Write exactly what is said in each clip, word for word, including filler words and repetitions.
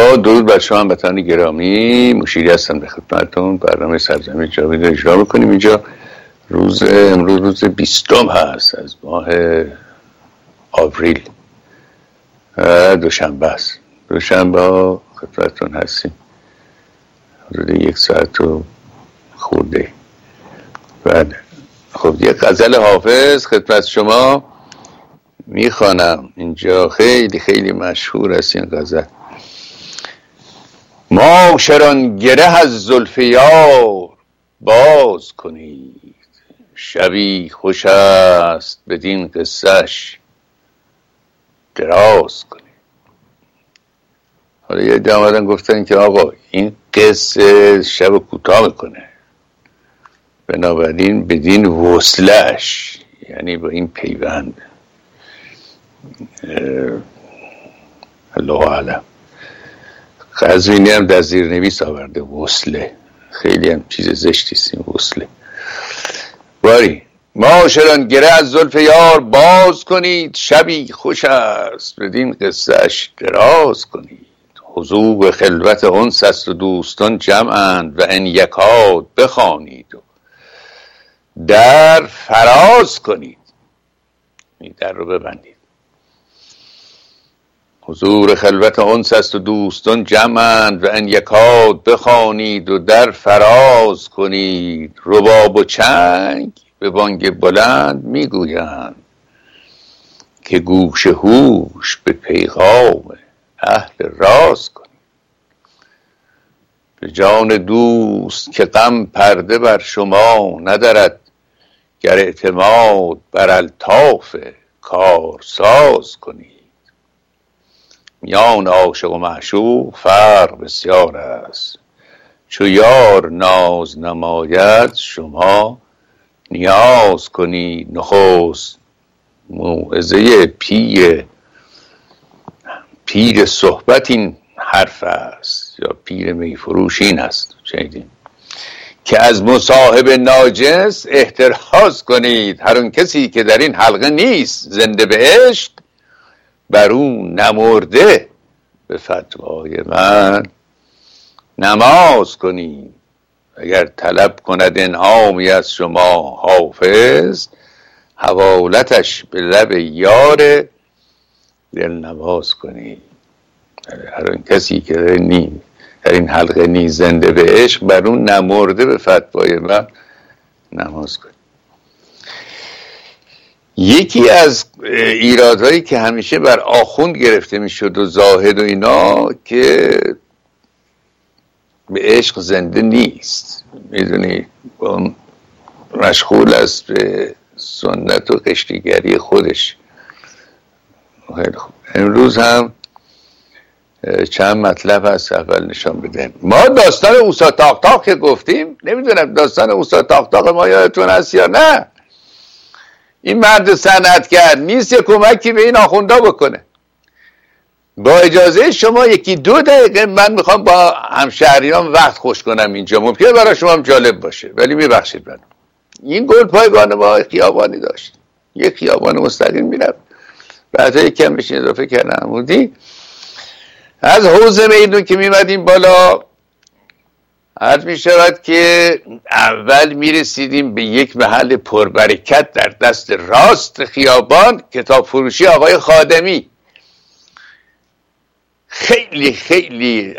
با درود بر شما هموطنان گرامی، مشیری هستم به خدمتتون. برنامه سرزمین جاوید رو اجرا میکنیم اینجا. روز امروز روز بیستم هست از ماه آوریل، دوشنبه است. دوشنبه خدمتتون هستیم حدود یک ساعت و خورده. بعد خب یه غزل حافظ خدمت شما میخوانم اینجا، خیلی خیلی مشهور است این غزل. معاشران گره از زلف یار باز کنید، شبی خوش است بدین قصه‌اش دراز کنید. حالا یه عده آمدن گفتن که آقا این قصه شب کوتاه میکنه، بنابراین بدین وصلش، یعنی با این پیوند. الله اعلم. قزوینی هم در زیرنویس آورده وصله، خیلی هم چیز زشتی است این وصله. باری معاشران گره از زلف یار باز کنید، شبی خوش است بدین قصه‌اش دراز کنید. حضور خلوت انس است و دوستان جمعند، و ان یکاد بخوانید و در فراز کنید. این در رو ببندید. حضور خلوت انس است و دوستان جمعند، و ان یکاد بخوانید و در فراز کنید. رباب و چنگ به بانگ بلند میگویند، که گوش هوش به پیغام اهل راز کنید. به جان دوست که غم پرده بر شما ندارد، گر اعتماد بر الطاف کارساز کنید. میان عاشق و معشوق فرق بسیار است، چو یار ناز نماید شما نیاز کنید. نخست موعظه پیر پیر صحبت این حرف است، یا پیر میفروش این است، شنیدین که از مصاحب ناجنس احتراز کنید. هر اون کسی که در این حلقه نیست زنده به عشق، بر اون نمرده به فتوای من نماز کنید. اگر طلب کند انعامی از شما حافظ، حوالتش به لب یار دلنواز کنید. هر اون کسی که در این در این حلقه نیست زنده به عشق، بر اون نمرده به فتوای من نماز کنید. یکی از ایرادهایی که همیشه بر آخوند گرفته میشد و زاهد و اینا، که به عشق زنده نیست. میدونی اون مشغول است به سنت و قشتیگری خودش. خیلی خوب. امروز هم چند مطلب هست اول نشان بدهم. ما داستان اوسا تاق تاق که گفتیم، نمیدونم داستان اوسا تاق تاق ما یادتون هست یا نه. این مرد صنعتگر نیست یه کمکی به این آخوندا بکنه. با اجازه شما یکی دو دقیقه من میخوام با همشهریان وقت خوش کنم اینجا. ممکنه برای شما هم جالب باشه، ولی میبخشید من. این گل پایگان ما خیابانی داشت، یک خیابان مستقیم میرفت، بعد یکم بهش اضافه کردن عمودی. از حوض میدون که میمدیم بالا، عرض می شود که اول می رسیدیم به یک محل پربرکت در دست راست خیابان، کتاب فروشی آقای خادمی. خیلی خیلی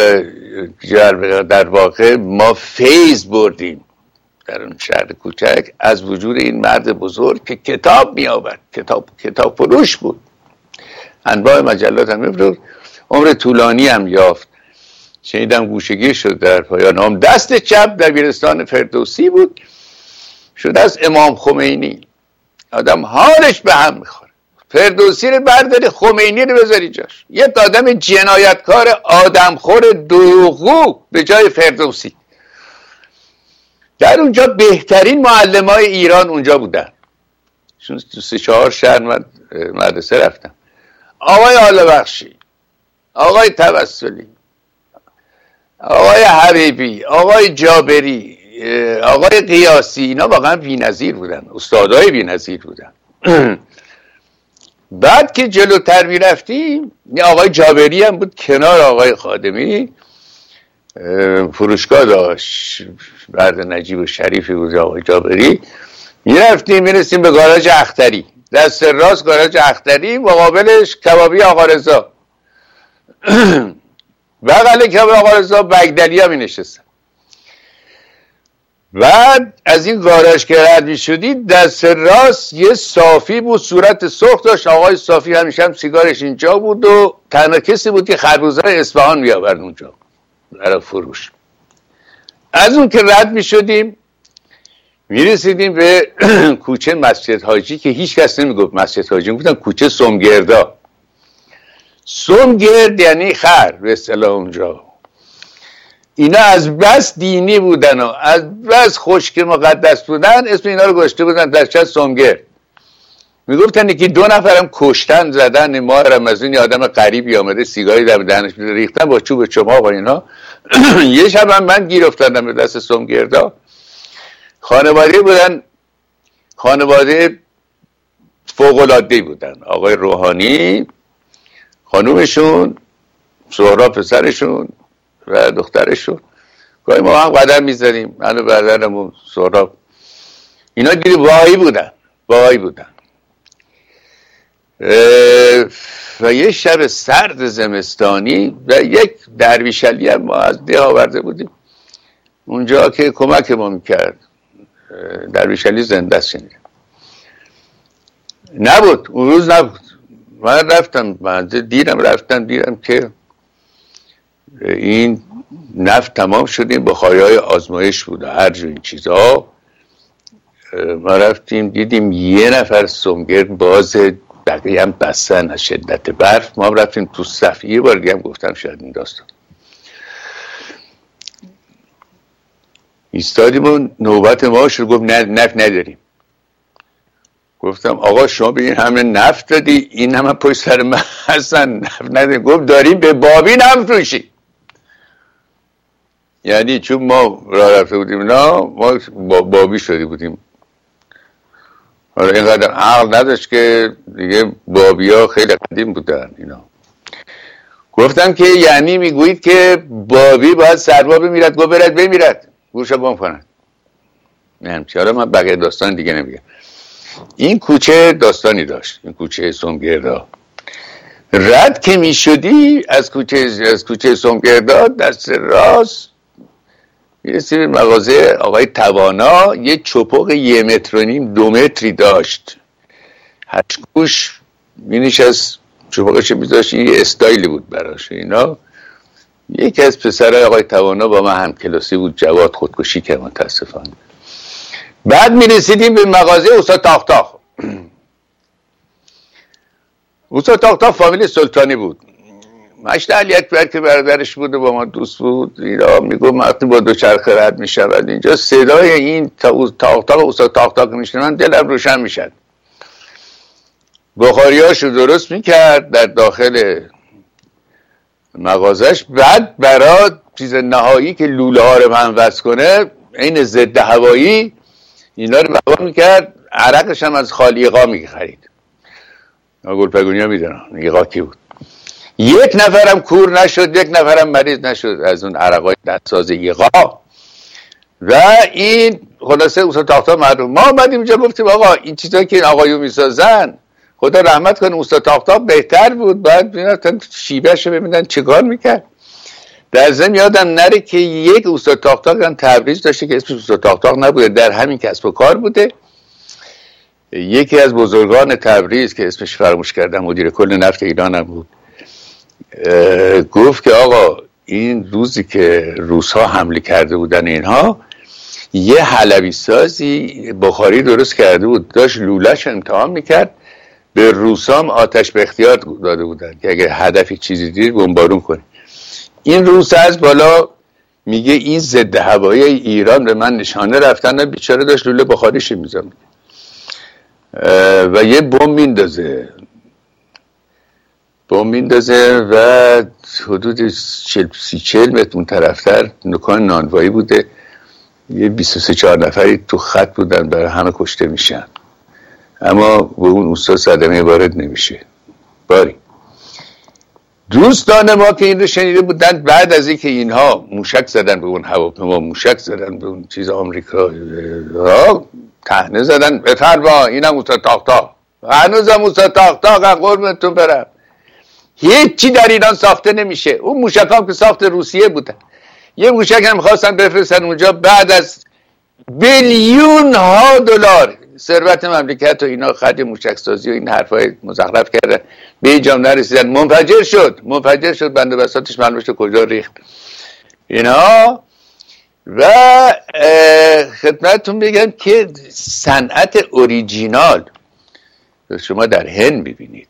در واقع ما فیض بردیم در اون شهر کوچک از وجود این مرد بزرگ که کتاب می آورد. کتاب کتاب فروش بود، انواع مجلات هم می‌فروخت. عمر طولانی هم یافت. شنیدم گوشگیر شد در پایان عمر. دست چپ در بیمارستان فردوسی بود، شد از امام خمینی. آدم حالش به هم میخوره. فردوسی رو برداری، خمینی رو بذاری جاش. یک آدم جنایتکار آدمخور دروغگو به جای فردوسی. در اونجا بهترین معلمای ایران اونجا بودن. چون تو سه چهار شهر مدرسه رفتم. آقای آله‌بخشی، آقای توسلی، آقای حبیبی، آقای جابری، آقای قیاسی، اینا واقعا بی‌نظیر بودن، استادای بی‌نظیر بودن. بعد که جلوتر میرفتیم یه آقای جابری هم بود کنار آقای خادمی، فروشگاه داشت، برد نجیب و شریفی بود آقای جابری. میرفتیم میرسیم به گاراژ اختری، دست راست گاراژ اختری، مقابلش کبابی آقا رضا. بغل کبابی آقا رضا بگدلی ها می نشستن. بعد از این گاراژ که رد می شدی دست راست یه صافی بود، صورت سرخ داشت. آقای صافی همیشه هم سیگارش اینجا بود و تنها کسی بود که خربوزه اصفهان می آورد اونجا برای فروش. از اون که رد می شدیم می رسیدیم به کوچه مسجد حاجی که هیچ کس نمی گفت مسجد حاجی، می گفتن کوچه سمگردا. سمگرد یعنی خر به اصطلاح اونجا. اینا از بس دینی بودن و از بس خشک مقدس بودن اسم اینا رو گذاشته بودن در چه سمگرد. میگفتن که دو نفرم کشتن زدن ماه رمضان، یه آدم غریبی آمده سیگاری در دهنش ریختن با چوب چماق و اینا. یه شب هم من گیر افتادم به دست سمگردا. خانواده بودن، خانواده فوق العاده بودن. آقای روحانی، خانومشون، سهراب پسرشون و دخترشون. گاهی ما هم قدم میزنیم، من و برادرم و سهراب. اینا دیگه واهی بودن، واهی بودن. و یه شب سرد زمستانی و یک درویشعلی هم ما از ده آورده بودیم اونجا که کمک ما میکرد. درویشعلی زنده است نبود اون روز، نبود. من رفتم من دیدم رفتم دیدم که این نفت تمام شدیم، بخاری های آزمایش بود هر جو این چیزها. ما رفتیم دیدیم یه نفر سمگرد باز، بقیه هم بستن از شدت برف. ما رفتیم تو صف. یه بار دیگه هم گفتم شاید این داستان ایستادیم و نوبت ما شد. گفت نه نفت نداریم. گفتم آقا شما به این همه نفت دادی، این همه پشت سر من هستن نفت نداریم. گفت داریم به بابی نفروشی. یعنی چون ما راه رفته بودیم نه ما با بابی شده بودیم. حالا اینقدر عقل نداشت که دیگه بابی ها خیلی قدیم بودن اینا. گفتم که یعنی میگویید که بابی باید سربا بمیرد؟ گفت برد بمیرد، گوشا بام کنن. نه همچه. حالا من بقیه داستان دیگه نمیگم. این کوچه داستانی داشت، این کوچه سمگردا. رد که میشدی از کوچه از کوچه سمگردا دست راست یه سری مغازه آقای توانا، یه چپق یه متر و نیم دو متری داشت. هشت گوش مینیش از چپقش میذاشت، یه استایلی بود براش اینا. یکی از پسرای آقای توانا با من هم کلاسی بود، جواد، خودکشی که متاسفانه. بعد میرسیدیم به مغازه استاد تاختاق. استاد تاختاق فامیل سلطانی بود. مشت علی اکبر که برادرش بود و با ما دوست بود اینا میگفت وقتی با دو چرخه رد میشود اینجا صدای این تاختاق استاد تاختاق میشنن دلم روشن میشد. بخاریاشو درست میکرد در داخل مغازش. بعد برای چیز نهایی که لوله ها رو من وصل کنه این ضد هوایی اینا رو بابا میکرد. عرقش هم از خالی ایقا میخرید. گلپگونی ها میدونن ایقا کی بود. یک نفرم کور نشد، یک نفرم مریض نشد از اون عرقای دستساز ایقا. و این خلاصه استاد تاختاق مردم. ما اومدیم اینجا گفتیم آقا این چیزایی که این آقایون میسازن خدا رحمت کنه استاد تاختاق بهتر بود، باید ببینن شیبهشو ببینن چیکار میکرد. در ضمن یادم نره که یک استاد تاختاق هم تبریز داشته که اسمش استاد تاختاق نبوده، در همین کسب و کار بوده. یکی از بزرگان تبریز که اسمش فراموش کردم مدیر کل نفت ایران هم بود، گفت که آقا این روزی که روس‌ها حمله کرده بودن اینها یه حلبی سازی بخاری درست کرده بود، داشت لوله‌اش امتحان میکرد، به روس‌ها هم آتش به اختیار داده بودن که اگه هدفی چیزی دید بمبارون کنه. این روس از بالا میگه این ضد هوایی ایران به من نشانه رفتن، بیچاره داشت لوله بخاریش میزنه و یه بمب میندازه بمب میندازه و حدود سی چهل متر اون طرفتر دکان نانوایی بوده. یه بیست و سه چهار نفری تو خط بودن برای همه کشته میشن اما به اون استاد صدمه وارد نمیشه. باری دوستان ما که این رو شنیده بودن، بعد از اینکه اینها موشک زدن به اون هواپیما، موشک زدن به اون چیز آمریکا، طعنه زدن بفرما اینم استاد تاختا، هنوزم استاد تاختا، قربونتون برم. هیچی در ایران ساخته نمیشه. اون موشک هم که ساخت روسیه بودن، یه موشک هم خواستن بفرستن اونجا، بعد از بیلیون ها دلار ثروت مملکت و اینا خرج موشک سازی و این حرفای مزخرف کردن، به اینجا نرسیدن، منفجر شد منفجر شد بنده بساطش معلوم شد کجا ریخت اینا. و خدمتتون بگم که صنعت اوریجینال شما در هند ببینید،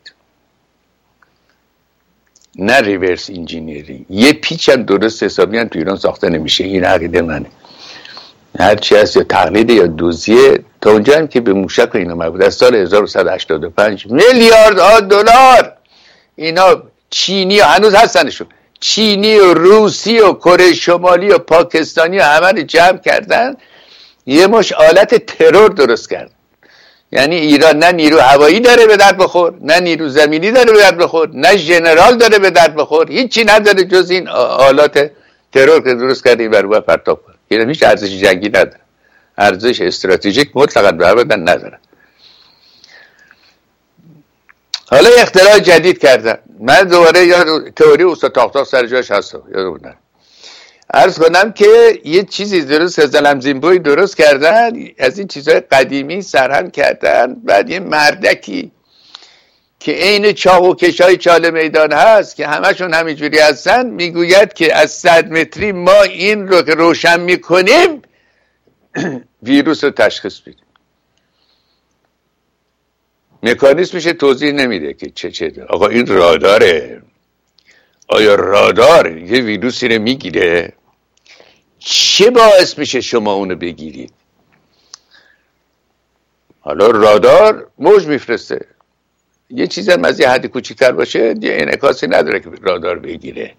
نه ریورس انجینیرینگ. یه پیچ هم درست حسابی هم تو ایران ساخته نمیشه. این عقیده منه. هرچی هست یا تقلید یا دوزیه. تا اونجا هم که به موشک اینا مربوط، از سال هزار و صد و هشتاد و پنج میلیارد ها دلار اینا چینی ها هنوز هستنشون، چینی و روسی و کره شمالی و پاکستانی و همه رو جمع کردن، یه مش آلت ترور درست کرد. یعنی ایران نه نیرو هوایی داره به درد بخور، نه نیرو زمینی داره به درد بخور، نه ژنرال داره به درد بخور، هیچی نداره جز این آلات ترور که درست کرده این برو پرتاب کنه. اینا هیچ ارزش جنگی نداره، ارزش استراتژیک مطلقاً به ابد نداره. حالا اختراع جدید کردن. من دوباره یاد تئوری استاد تاختا سر جاش هستم، یادمون نره. عرض کنم که یه چیزی درست زلم زیمبوی درست کردن، از این چیزهای قدیمی سرهم کردن. بعد یه مردکی که عین چاق و کشای چاله میدان هست که همشون همینجوری هستن، میگوید که از صد متری ما این رو که روشن میکنیم ویروس رو تشخیص بدیم. مکانیزمش توضیح نمیده که چه چه ده. آقا این راداره. آیا رادار یه ویروسی رو میگیره؟ چه باعث میشه شما اونو بگیرید؟ حالا رادار موج میفرسته، یه چیز هم از یه حد کوچیک‌تر باشه یه انعکاسی نداره که رادار بگیره.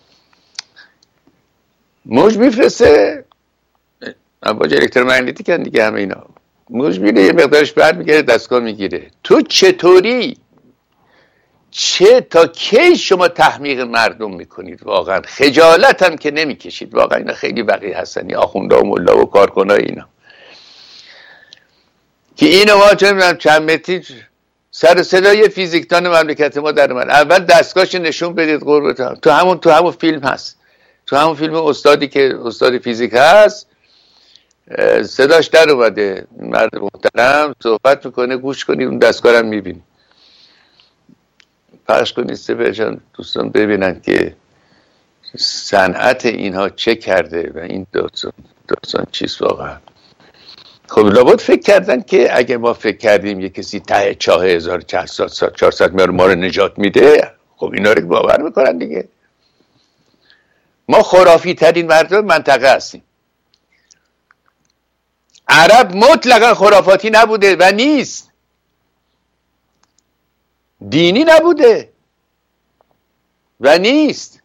موج میفرسته، امواج الکترومغناطیسی کن دیگه، همه اینا موج میره یه مقدارش برمیگره دستگاه میگیره. تو چطوری چه تا کی شما تحمیق مردم میکنید؟ واقعا خجالت هم که نمیکشید. واقعا اینا خیلی بقیه هستن، آخونده و ملا و کارکنای اینا که اینو ما چه چند متری سر صدای فیزیکدان مملکت ما در من. اول دستگاهش نشون بدید قربتم. تو همون تو همون فیلم هست، تو همون فیلم استادی که استاد فیزیک هست صداش در اومده، مرد محترم صحبت میکنه، گوش کنید اون دستگاه هم میبینید، پخش کنید سپرشان دوستان ببینن که صنعت اینها چه کرده و این داستان داستان چیست واقعا. خب لابد فکر کردن که اگه ما فکر کردیم یه کسی ته چاه هزار و چهارصد میار ما رو نجات میده، خب اینا رو باور میکنن دیگه. ما خرافی ترین مردم منطقه هستیم. عرب مطلقا خرافاتی نبوده و نیست، دینی نبوده و نیست.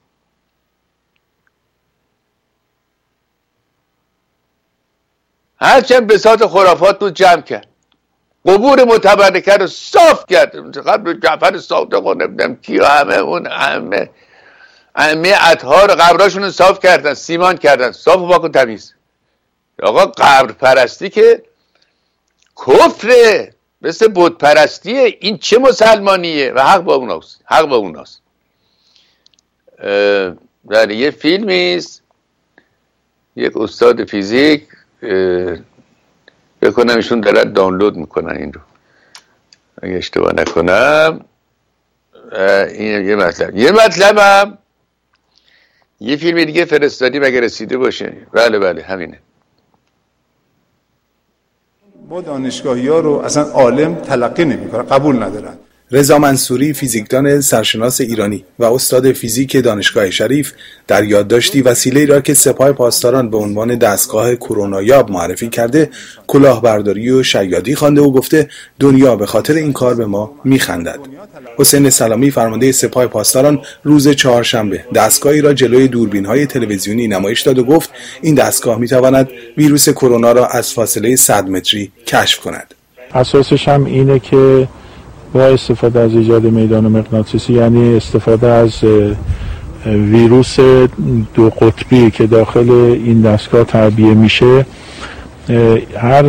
هرچند بساط خرافات رو جمع کرد، قبور متبرکه رو صاف کرد، قبر جعفر صادق و نمیدونم کی و همه اون همه همه اطهار قبراشون رو صاف کردن، سیمان کردن، صاف و پاک و تمیز. آقا قبر پرستی که کفره، مثل بت پرستیه. این چه مسلمانیه؟ و حق با اوناست، حق با اوناست. در یه فیلمیست یک استاد فیزیک بکنم ایشون دارن دانلود میکنن این رو اگه اشتباه نکنم. این یه مطلب یه مطلب هم یه فیلم دیگه فرستادی مگه رسیده باشه. بله بله همینه. ما دانشگاهی ها رو اصلا عالم تلقی نمی کنن، قبول ندارن. رضا منصوری، فیزیکدان سرشناس ایرانی و استاد فیزیک دانشگاه شریف، در یادداشتی وسیله‌ای را که سپاه پاسداران به عنوان دستگاه کرونایاب معرفی کرده کلاهبرداری و شیادی خوانده و گفته دنیا به خاطر این کار به ما میخندد. حسین سلامی فرمانده سپاه پاسداران روز چهارشنبه دستگاهی را جلوی دوربین‌های تلویزیونی نمایش داد و گفت این دستگاه میتواند ویروس کرونا را از فاصله صد متری کشف کند. اساسش هم اینه که با استفاده از ایجاد میدان مغناطیسی، یعنی استفاده از ویروس دو قطبی که داخل این دستگاه تعبیه میشه، هر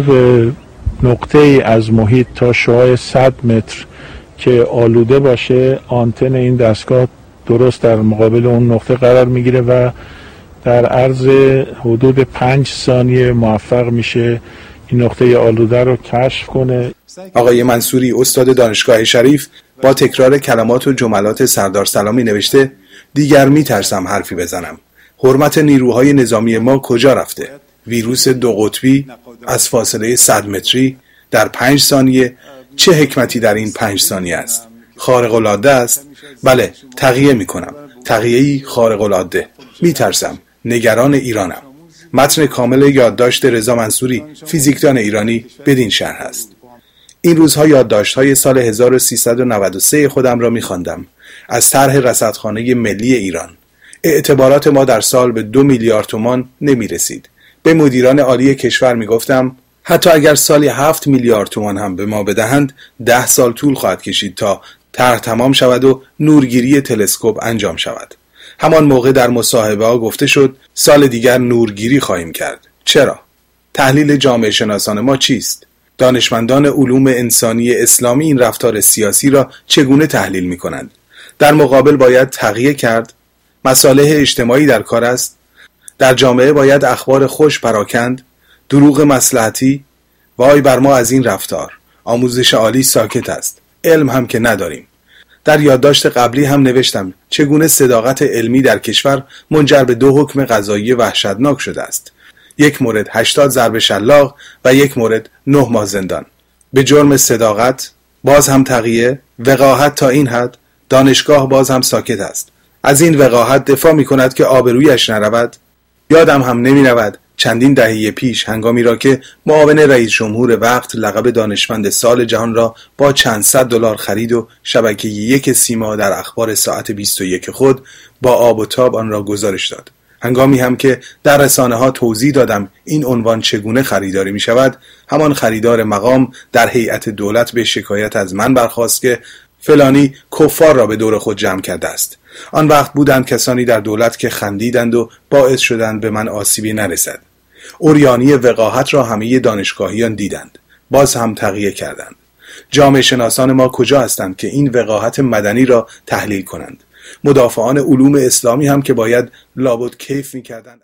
نقطه ای از محیط تا شعاع صد متر که آلوده باشه، آنتن این دستگاه درست در مقابل اون نقطه قرار میگیره و در عرض حدود پنج ثانیه موفق میشه این نقطه آلوده رو کشف کنه. آقای منصوری، استاد دانشگاه شریف، با تکرار کلمات و جملات سردار سلامی نوشته: دیگر میترسم حرفی بزنم. حرمت نیروهای نظامی ما کجا رفته؟ ویروس دو قطبی از فاصله صد متری در پنج ثانیه، چه حکمتی در این پنج ثانیه است؟ خارق العاده است؟ بله، تقیه میکنم. تقیه‌ای خارق العاده. میترسم. نگران ایرانم. متن کامل یادداشت رضا منصوری، فیزیکدان ایرانی، بدین شرح است. این روزها یادداشت‌های سال هزار و سیصد و نود و سه خودم را می‌خواندم، از طرح رصدخانه ملی ایران. اعتبارات ما در سال به دو میلیارد تومان نمی‌رسید. به مدیران عالی کشور می‌گفتم حتی اگر سالی هفت میلیارد تومان هم به ما بدهند، ده سال طول خواهد کشید تا طرح تمام شود و نورگیری تلسکوپ انجام شود. همان موقع در مصاحبه ها گفته شد سال دیگر نورگیری خواهیم کرد. چرا؟ تحلیل جامعه شناسان ما چیست؟ دانشمندان علوم انسانی اسلامی این رفتار سیاسی را چگونه تحلیل می کنند؟ در مقابل باید تقیه کرد؟ مصالح اجتماعی در کار است؟ در جامعه باید اخبار خوش پراکند؟ دروغ مصلحتی؟ وای بر ما از این رفتار. آموزش عالی ساکت است. علم هم که نداریم. در یادداشت قبلی هم نوشتم چگونه صداقت علمی در کشور منجر به دو حکم قضایی وحشتناک شده است. یک مورد هشتاد ضرب شلاق و یک مورد نه ماه زندان. به جرم صداقت باز هم تقیه، وقاحت تا این حد، دانشگاه باز هم ساکت است. از این وقاحت دفاع می کند که آبرویش نرود. یادم هم نمی رود چندین دهه پیش هنگامی را که معاون رئیس جمهور وقت لقب دانشمند سال جهان را با چند صد دلار خرید و شبکه یک سیما در اخبار ساعت بیست و یک خود با آب و تاب آن را گزارش داد. هنگامی هم که در رسانه ها توضیح دادم این عنوان چگونه خریداری می شود، همان خریدار مقام در هیئت دولت به شکایت از من برخاست که فلانی کفار را به دور خود جمع کرده است. آن وقت بودند کسانی در دولت که خندیدند و باعث شدند به من آسیبی نرسد. اوریانی وقاحت را همه دانشگاهیان دیدند. باز هم تقیه کردند. جامعه شناسان ما کجا هستند که این وقاحت مدنی را تحلیل کنند؟ مدافعان علوم اسلامی هم که باید لابد کیف می‌کردند.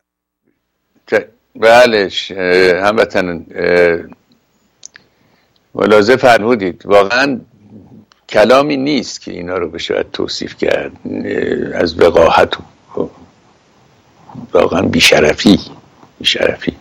بله، هموطنان ملاحظه فرمودید. واقعا کلامی نیست که اینا رو بشه توصیف کرد از وقاحت و واقعا بیشرفی بیشرفی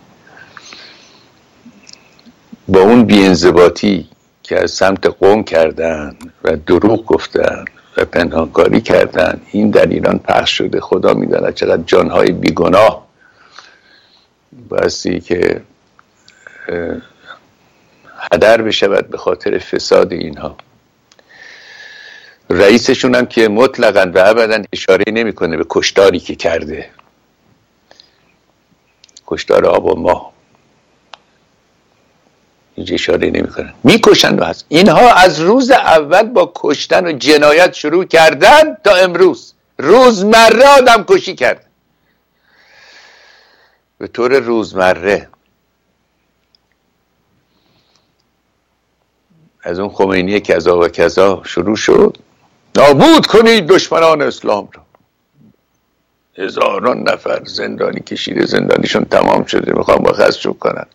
با اون بی‌انضباطی که از سمت قوم کردن و دروغ گفتن و پنهانکاری کردن، این در ایران پخش شده. خدا میداند چقدر جانهای بیگناه بایستی که هدر بشود به خاطر فساد اینها. رئیسشون هم که مطلقاً و ابداً اشاره نمیکنه به کشتاری که کرده، کشتار آب و ماه، هیچ اشاره نمیکنن. میکشن و هست. اینها از روز اول با کشتن و جنایت شروع کردن تا امروز روزمره آدم کشی کرد، به طور روزمره. از اون خمینی کذا و کذا شروع شد، نابود کنید دشمنان اسلام را. هزاران نفر زندانی کشیده، زندانیشون تمام شده، میخوام مرخصشون کنن.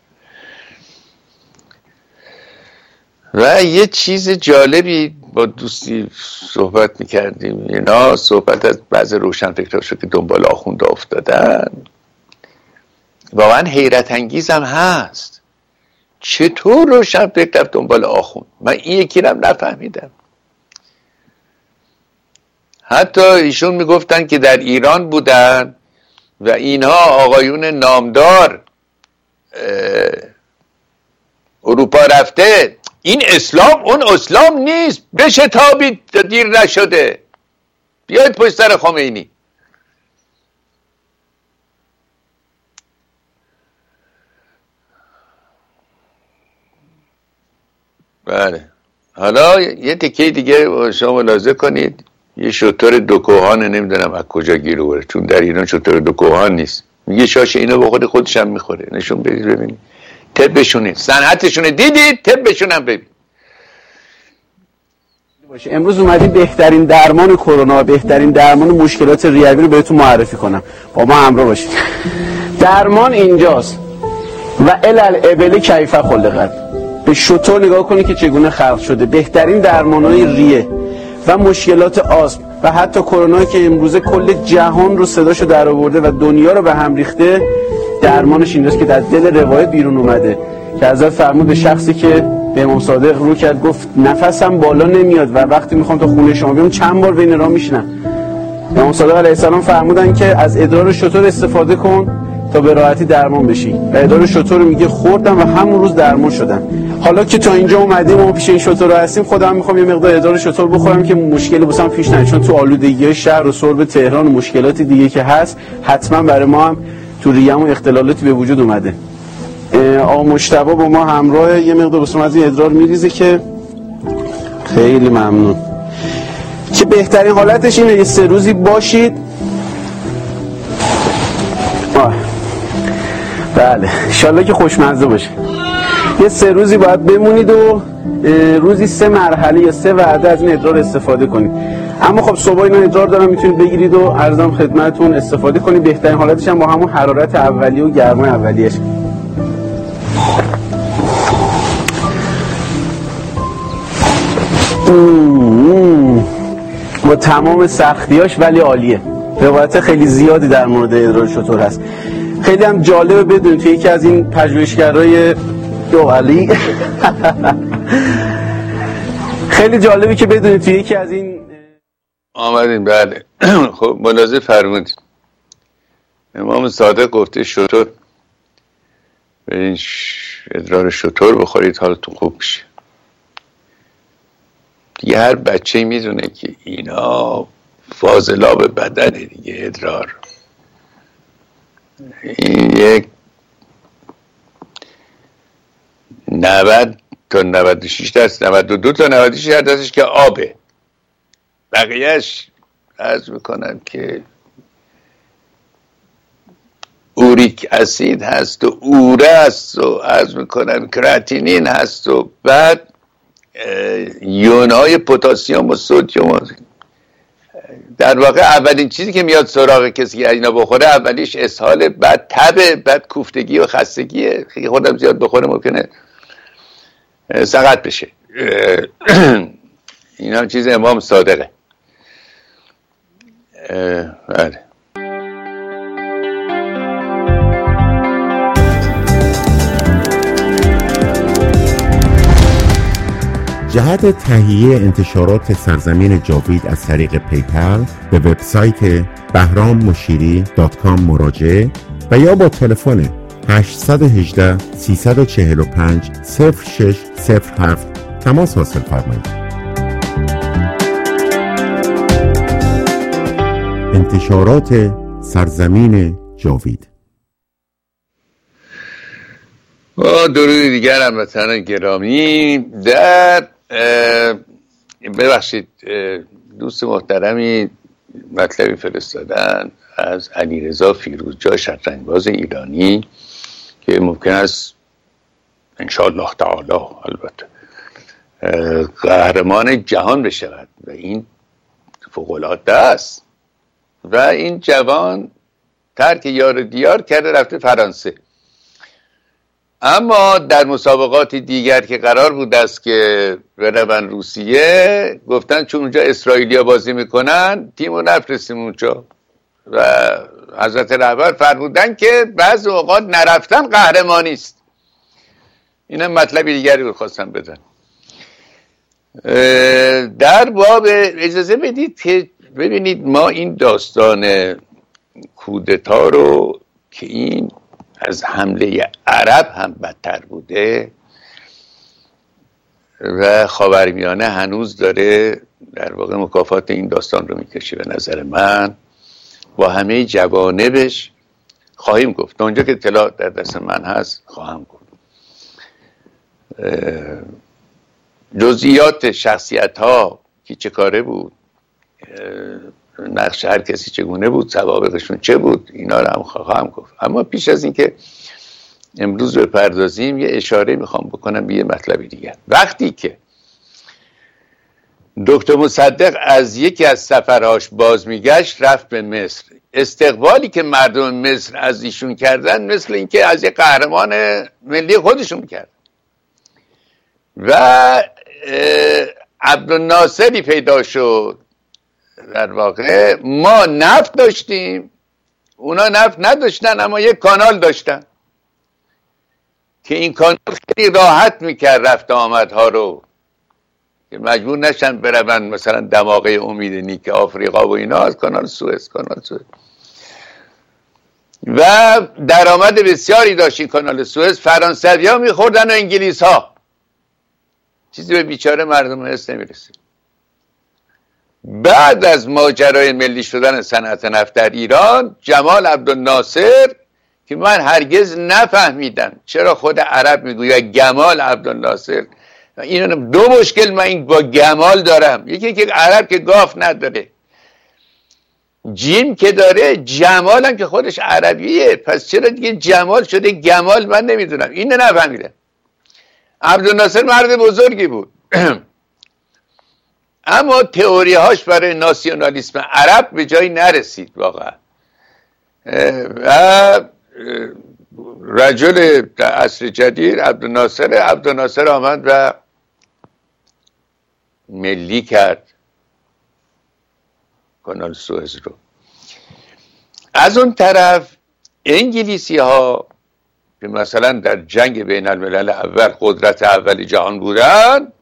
و یه چیز جالبی با دوستی صحبت میکردیم، اینا صحبت از بعض روشنفکرها شد که دنبال آخونده افتادن. واقعا حیرت انگیز هم هست چطور روشنفکر رفت دنبال آخوند. من این یکی رو نفهمیدم. حتی ایشون میگفتن که در ایران بودن و اینها آقایون نامدار اروپا رفته، این اسلام اون اسلام نیست، بشتابید دیر نشده، بیاید پشت سر خمینی. بله. حالا یه تیکه دیگه شما ملاحظه کنید، یه شتر دو کوهان نمیدونم از کجا گیر آورده، چون در ایران شتر دو کوهان نیست. میگه شاش اینو بخوره خودش هم میخوره. نشون بدید ببینید. طبشونه، صنعتشونه دیدید، طبشون هم ببین. امروز اومدیم بهترین درمان کرونا، بهترین درمان مشکلات ریوی رو بهتون معرفی کنم. با ما همراه باشید. درمان اینجاست. و الال ابل کیف خلقت. به شتر نگاه کنید که چگونه خلق شده. بهترین درمانای ریه و مشکلات آسم و حتی کرونا که امروزه کل جهان رو صداشو در آورده و دنیا رو به هم ریخته، درمانش اینجاست که در دل روایت بیرون اومده که حضرت فرمود به شخصی که به امام صادق رو کرد، گفت نفسم بالا نمیاد و وقتی میخوام تا خونه شما بیام چند بار بین راه میشنم. امام صادق علیه السلام فرمودن که از ادرار شتر استفاده کن تا به راحتی درمان بشی و ادرار شتر رو میگه خوردم و همون روز درمان شدم. حالا که تا اینجا اومدیم و پیش این شتر رو هستیم، خودم میخوام یه مقدار ادرار شتر بخورم که مشکلی واسم پیش نیاد، چون تو آلودگی شهر و سرب تهران و مشکلات دیگه که هست حتما برای ما هم تو ریه‌مون اختلالاتی به وجود اومده. آقا مجتبی با ما همراه، یه مقدار واسم از این ادرار میریزه که خیلی ممنون. که بهترین حالتش اینه یه سه روزی باشید. آه. بله انشالله که خوشمزه باشه. یه سه روزی باید بمونید و روزی سه مرحله یا سه وعده از این ادرار استفاده کنید. اما خب صبح اینا ادرار دارم میتونید بگیرید و عرضم خدمتتون استفاده کنید. بهترین حالتش هم با همون حرارت اولیه و گرمای اولیه‌اش. با تمام سختیاش ولی عالیه. روایت خیلی زیادی در مورد ادرار شتر هست. خیلی هم جالبه بدونید توی یکی از این پژوهشگرای دوحلی خیلی جالبه که بدونید توی یکی از این آمدین. بله خب ملاحظه فرمودید امام صادق گفته شتر به این ادرار شتر بخورید حالتون خوب بشه. دیگه هر بچه میدونه که اینا فاضلاب بدنه دیگه. ادرار این یک نود تا نود و شش درصد، نود و دو تا نود و شش درصدش که آبه، بقیهش عرض میکنم که اوریک اسید هست و اوره هست و عرض میکنم کراتینین هست و بعد یونهای پتاسیم و سدیم. در واقع اولین چیزی که میاد سراغ کسی که اینا بخوره اولیش اسهال، بعد تب، بعد کوفتگی و خستگیه. خیلی خودم زیاد بخوره ممکنه سقط بشه. این هم چیز امام صادقه. بله جهت تهیه انتشارات سرزمین جاوید از طریق پیپل به وبسایت بهرام مشیری دات کام مراجعه و یا با تلفن هشت یک هشت سه چهار پنج صفر شش صفر هفت تماس حاصل فرمایید. انتشارات سرزمین جاوید. با درود دیگر هموطنان گرامی، در ببخشید دوست محترمی مطلبی فرستادن از علیرضا فیروزجا، شطرنج‌باز ایرانی که ممکن است انشاءالله تعالی البته قهرمان جهان بشود و این فوق‌العاده است. و این جوان ترک یار دیار کرده رفته فرانسه، اما در مسابقات دیگر که قرار بود است که برون روسیه، گفتن چون اونجا اسرائیلیا بازی میکنن تیمو نفرستیم اونجا و حضرت رهبر فرمودن که بعض اوقات نرفتن قهرمانی است. اینم مطلبی دیگری رو خواستم بدن. در باب اجازه بدید که ببینید ما این داستان کودتا رو که این از حمله عرب هم بدتر بوده و خاورمیانه هنوز داره در واقع مکافات این داستان رو میکشه. به نظر من با همه جوانبش خواهیم گفت، تا اونجا که اطلاع در دست من هست خواهم گفت. جزئیات شخصیت ها کی چه کاره بود، نقش هر کسی چگونه بود، سوابقشون چه بود، اینا رو هم خواهم گفت. اما پیش از اینکه امروز بپردازیم یه اشاره میخوام بکنم به یه مطلب دیگر. وقتی که دکتر مصدق از یکی از سفرهاش باز میگشت رفت به مصر، استقبالی که مردم مصر از ایشون کردن مثل اینکه از یک قهرمان ملی خودشون کرد و عبدالناصری پیدا شد. در واقع ما نفت داشتیم، اونا نفت نداشتن، اما یک کانال داشتن که این کانال خیلی راحت میکرد رفت آمدها رو، که مجبور نشن برون مثلا دماغه امید نیک آفریقا و اینا از کانال سوئز. کانال سوئز و درآمد بسیاری داشت این کانال سوئز. فرانسوی ها میخوردن و انگلیس ها، چیزی به بیچاره مردم مصر نمیرسید. بعد از ماجرای ملی شدن صنعت نفت در ایران، جمال عبدالناصر که من هرگز نفهمیدم چرا خود عرب میگوید گمال عبدالناصر، این دو مشکل من این با گمال دارم. یکی که عرب که گاف نداره، جیم که داره، جمال هم که خودش عربیه، پس چرا دیگه جمال شده گمال؟ من نمیدونم، این نفهمیدم. عبدالناصر مرد بزرگی بود اما تئوری هاش برای ناسیونالیسم عرب به جایی نرسید واقعا. و رجل در عصر جدید عبدالناصر عبدالناصر آمد و ملی کرد کانال سوئز رو. از اون طرف انگلیسی ها که مثلا در جنگ بین الملل اول قدرت اول جهان بودن،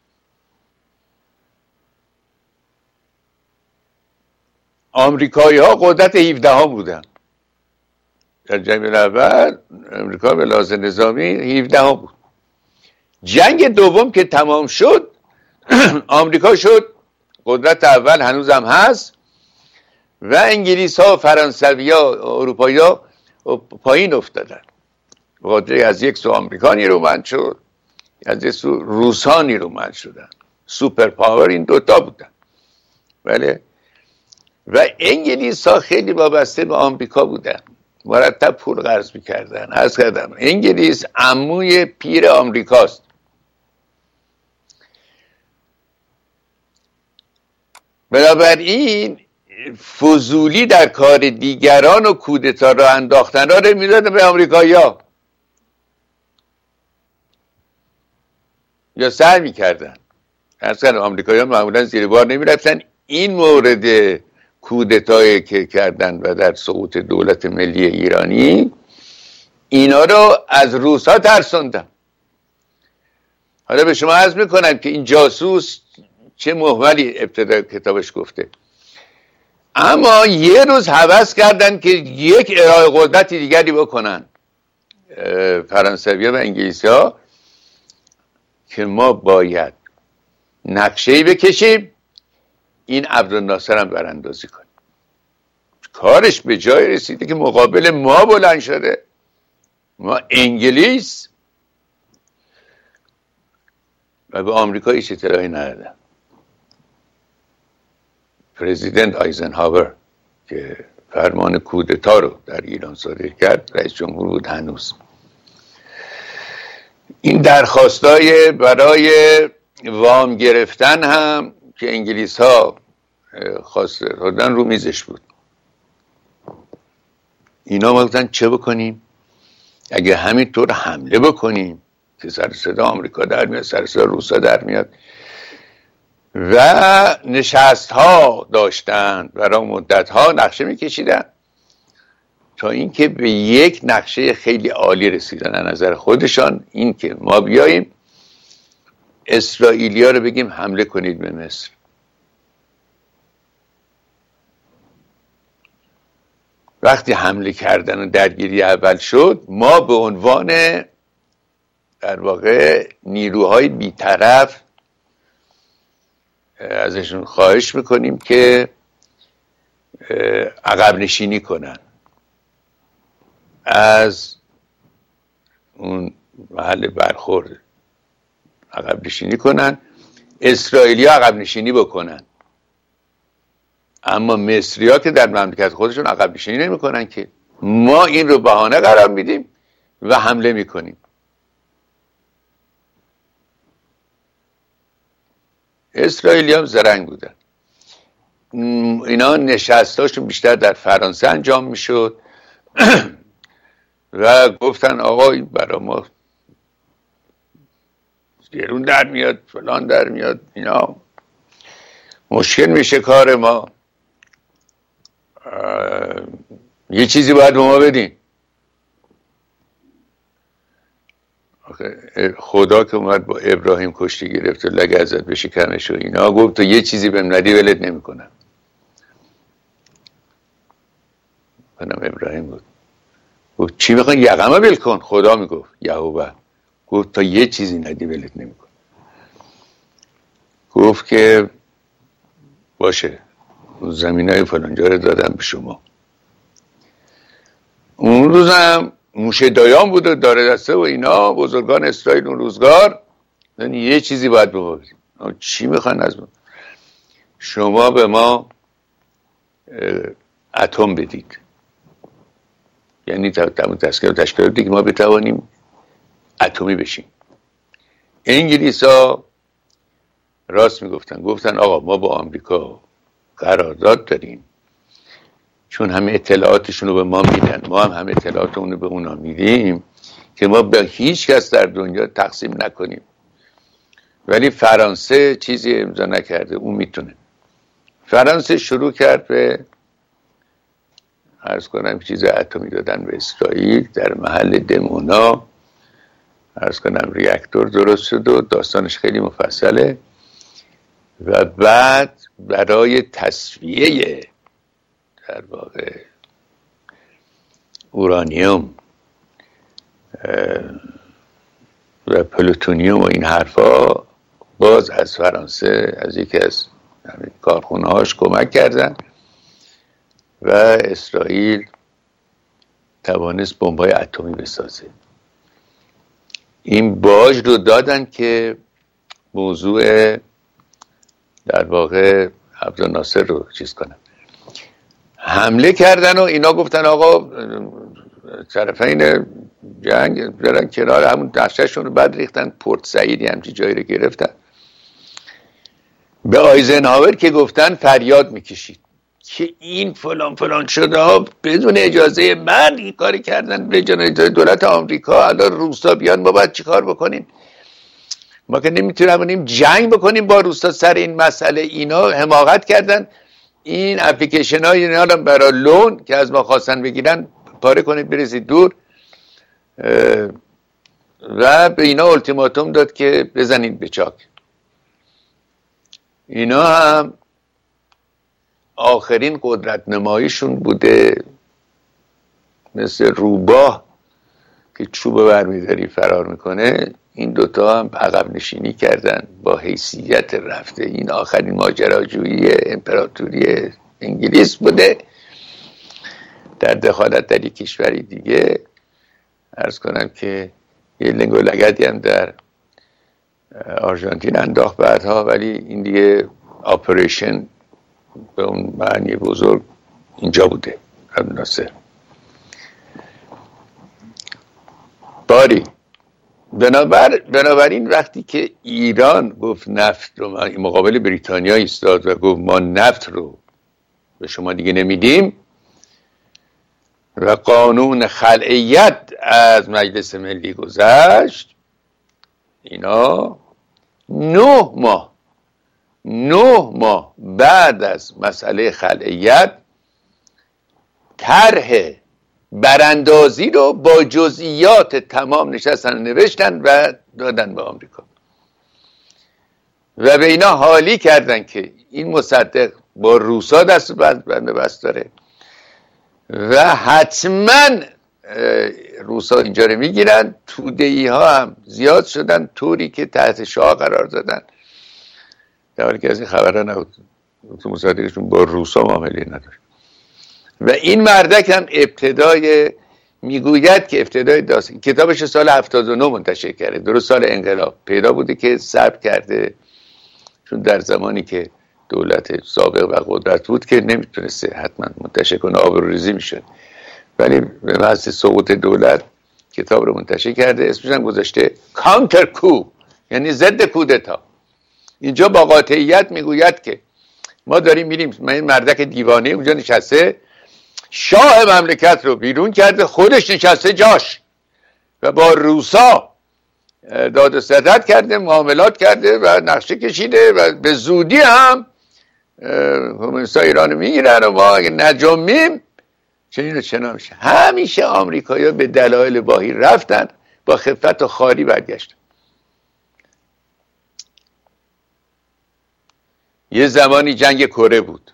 آمریکایی ها قدرت هفده ها بودن. در جنگ بین اول امریکا به لحاظ نظامی هفده ها بود. جنگ دوم که تمام شد آمریکا شد قدرت اول، هنوز هم هست، و انگلیس ها و فرانسوی ها و اروپایی ها پایین افتادن. بخاطر از یک سو آمریکا نیرومند شد، از یک سو روس ها نیرومند شدن. سوپر پاور این دوتا بودن. بله. و انگلیس ها خیلی وابسته به آمریکا بودن، مرتب پول قرض میکردن. عرض کردم انگلیس عموی پیر آمریکاست. بنابراین فضولی در کار دیگران و کودتا را انداختن را رو میدادن به آمریکایی‌ها یا سر میکردن. اصلا آمریکایی‌ها معمولا زیر بار نمیرفتن. این مورد کودتایی که کردن و در سقوط دولت ملی ایرانی، اینا رو از روس‌ها ترسوندن. حالا به شما عرض میکنم که این جاسوس چه مهملی ابتدا کتابش گفته. اما یه روز هوس کردن که یک ارائه قدرتی دیگری بکنن فرانسوی و انگلیسی ها، که ما باید نقشه‌ای بکشیم این عبدالناصر هم براندازی کنیم. کارش به جای رسیده که مقابل ما بلند شده، ما انگلیس، و به آمریکا هیچ اطلاعی ندادن. پرزیدنت آیزنهاور که فرمان کودتا رو در ایران صادر کرد، رئیس جمهور بود هنوز، این درخواستای برای وام گرفتن هم که انگلیس ها خواسته دادن رو میزش بود. اینا ما گفتن چه بکنیم؟ اگه همینطور حمله بکنیم که سر صدا آمریکا در میاد، سر صدا روسا در میاد. و نشست ها داشتن برای مدت ها نقشه میکشیدن تا اینکه به یک نقشه خیلی عالی رسیدن از نظر خودشان، این که ما بیاییم اسرائیلیا رو بگیم حمله کنید به مصر. وقتی حمله کردن و درگیری اول شد، ما به عنوان در واقع نیروهای بیطرف ازشون خواهش میکنیم که عقب نشینی کنن از اون محل برخورد. عقب نشینی کنن، اسرائیلی ها عقب نشینی بکنن، اما مصری ها که در مملکت خودشون عقب نشینی نمی کنن که ما این رو بهانه قرار میدیم و حمله میکنیم. اسرائیلی هم زرنگ بودن، اینا نشستاشون بیشتر در فرانسه انجام میشد و گفتن آقا این برای ما گرون در میاد، فلان در میاد، اینا مشکل میشه کار ما، یه چیزی باید به ما بدین. خدا که اومد با ابراهیم کشتی گرفت و لگه ازت بشکنش و اینا، گفت تو یه چیزی بهم ندی ولت نمی کنم. منم ابراهیم بود، گفت چی میخوان؟ یقمه ول کن. خدا میگفت یهوه، گفت تا یه چیزی ندی ولت نمی کنم. گفت که باشه زمین های فلانجا رو دادم به شما. اون روزم موشه دایان بود و داره دسته و اینا بزرگان اسرائیل اون روزگار، یعنی یه چیزی باید ببینیم چی میخوان از ما. شما به ما اتم بدید، یعنی تشکیل تشکیل دیگه ما بتوانیم اتمی بشیم. انگلیس ها راست میگفتن، گفتن آقا ما با آمریکا قرارداد داریم، چون همه اطلاعاتشون رو به ما میدن، ما هم همه اطلاعاتمون رو به اونا میدیم که ما به هیچ کس در دنیا تقسیم نکنیم، ولی فرانسه چیزی امضا نکرده، اون میتونه. فرانسه شروع کرد به عرض کنم چیز اتمی دادن به اسرائیل در محل دمونا، عرض کنم ریاکتور درست شد و داستانش خیلی مفصله. و بعد برای تصفیه در واقع اورانیوم و پلوتونیوم و این حرفا باز از فرانسه از یکی از کارخونه هاش کمک کردن و اسرائیل توانست بمب‌های اتمی بسازه. این باج رو دادن که موضوع در واقع عبدالناصر رو چیز کنن. حمله کردن و اینا گفتن آقا طرفین جنگ برن کنار، همون دشتشون رو بعد ریختن پورت سعیدی همچی جایی رو گرفتن. به آیزنهاور که گفتن فریاد میکشید که این فلان فلان شده ها بدون اجازه من این کاری کردن، به جنایت دولت آمریکا. الان روسا بیان ما باید چی کار بکنیم؟ ما که نمیتونیم جنگ بکنیم با روسا سر این مسئله. اینا حماقت کردن. این اپلیکیشن های اینا رو برای لون که از ما خواستن بگیرن پاره کنید بریزید دور و به اینا التیماتوم داد که بزنید به چاک. اینا هم آخرین قدرت نماییشون بوده، مثل روباه که چوب برمیداری فرار میکنه. این دوتا هم عقب نشینی کردن با حیثیت رفته. این آخرین ماجراجویی امپراتوری انگلیس بوده در دخالت در یک کشوری دیگه. عرض کنم که یه لنگ و لگدی هم در آرژانتین انداخت بعدها، ولی این دیگه آپریشن به اون معنی بزرگ اینجا بوده. عبدالناصر باری بنابر بنابراین وقتی که ایران گفت نفت رو مقابل بریتانیا ایستاد و گفت ما نفت رو به شما دیگه نمیدیم و قانون خلعیت از مجلس ملی گذشت، اینا نه ماه نه ماه بعد از مسئله خلعیت طرح براندازی رو با جزئیات تمام نشستن نوشتن و دادن به آمریکا و به اینا حالی کردن که این مصدق با روسا دست بند بند بست داره و حتما روسا اینجا رو میگیرن. توده‌ای ها هم زیاد شدن، طوری که تحت شعاع قرار دادن، در حالی که از این خبرها نبود. مصدقشون با روسا معامله نداشت و این مردک هم ابتدای میگوید که ابتدای داستان، کتابش سال هفتاد و نه منتشر کرده، درست سال انقلاب پیدا بوده که ثبت کرده، چون در زمانی که دولت سابق و قدرت بود که نمیتونسته حتما منتشر کنه، آبروریزی میشد، ولی به محض سقوط دولت کتاب رو منتشر کرده، اسمش هم گذاشته کانتر کو، یعنی ضد کودتا. اینجا با قاطعیت میگوید که ما داریم میریم، من این مردک دیوانه اونجا نشسته، شاه مملکت رو بیرون کرده، خودش نشسته جاش و با روسا داد و ستد کرده، معاملات کرده و نقشه کشیده و به زودی هم کمونیست‌ها ایران میگیرن و ما اگه نجامیم چنین و چنان میشه. همیشه آمریکایی‌ها به دلایل واهی رفتن، با خفت و خاری برگشتن. یه زمانی جنگ کره بود،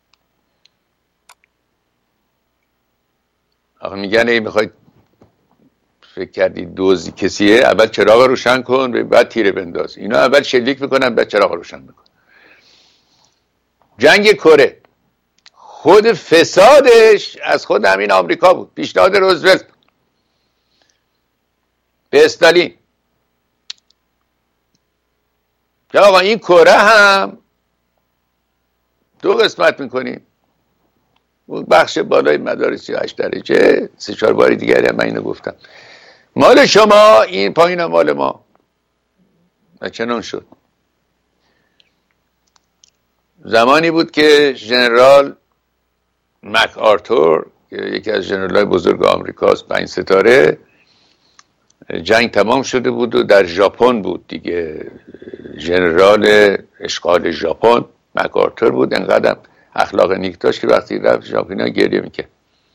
آخه میگن ای میخواید فکر کردی دوزی کسیه، اول چراغ روشن کن بعد تیره بنداز. اینا اول شلیک میکنن بعد چراغ روشن میکن. جنگ کره خود فسادش از خود همین آمریکا بود، پیشنهاد روزولت به استالین که آقا این کره هم دو قسمت میکنیم، اون بخش بالای مدار سی و هشت درجه، سه چهار باری دیگری هم من اینو گفتم، مال شما، این پایین مال ما. و چنان شد. زمانی بود که ژنرال مک آرتور که یکی از ژنرال‌های بزرگ آمریکاست، پنج ستاره، جنگ تمام شده بود و در ژاپن بود دیگه، ژنرال اشغال ژاپن مک آرتور بود. انقدر اخلاق نیک داشت که وقتی رفت ژاپنی‌ها گریه میکرد.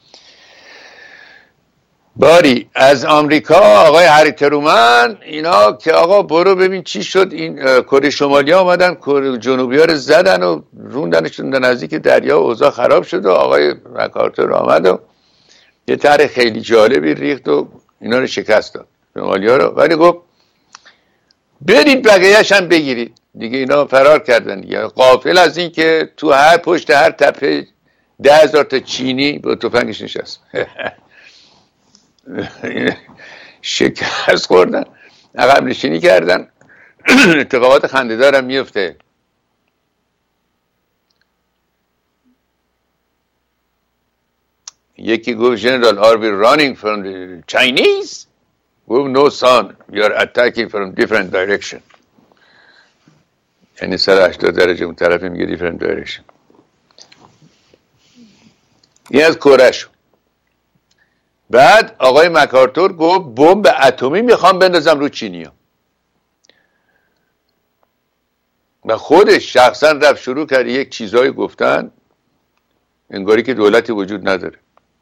باری از آمریکا آقای هری ترومن اینا که آقا برو ببین چی شد، این کره شمالی ها آمدن کره جنوبی ها رو زدن و روندنشون در نزدیک دریا و اوضاع خراب شد و آقای مکارتور آمد و یه طرح خیلی جالبی ریخت و اینا رو شکست داد شمالی ها رو، ولی گفت برید بقیه‌اش هم بگیرید دیگه. اینا فرار کردن دیگه، غافل از این که تو هر پشت هر تپه ده هزار تا چینی با تفنگش نشست. شکست خوردن، عقب نشینی کردن. اتفاقات خنده‌دار هم میفته. یکی گفت General, are we running from the Chinese? گفت no son, we are attacking from different direction. یعنی سر هشتاد درجه اون طرف میگه different direction. این از کره شد. بعد آقای مکارتور گفت بمب اتمی میخوام بندازم رو چینیا و خودش شخصا رفت شروع کرد یک چیزایی گفتن انگاری که دولتی وجود نداره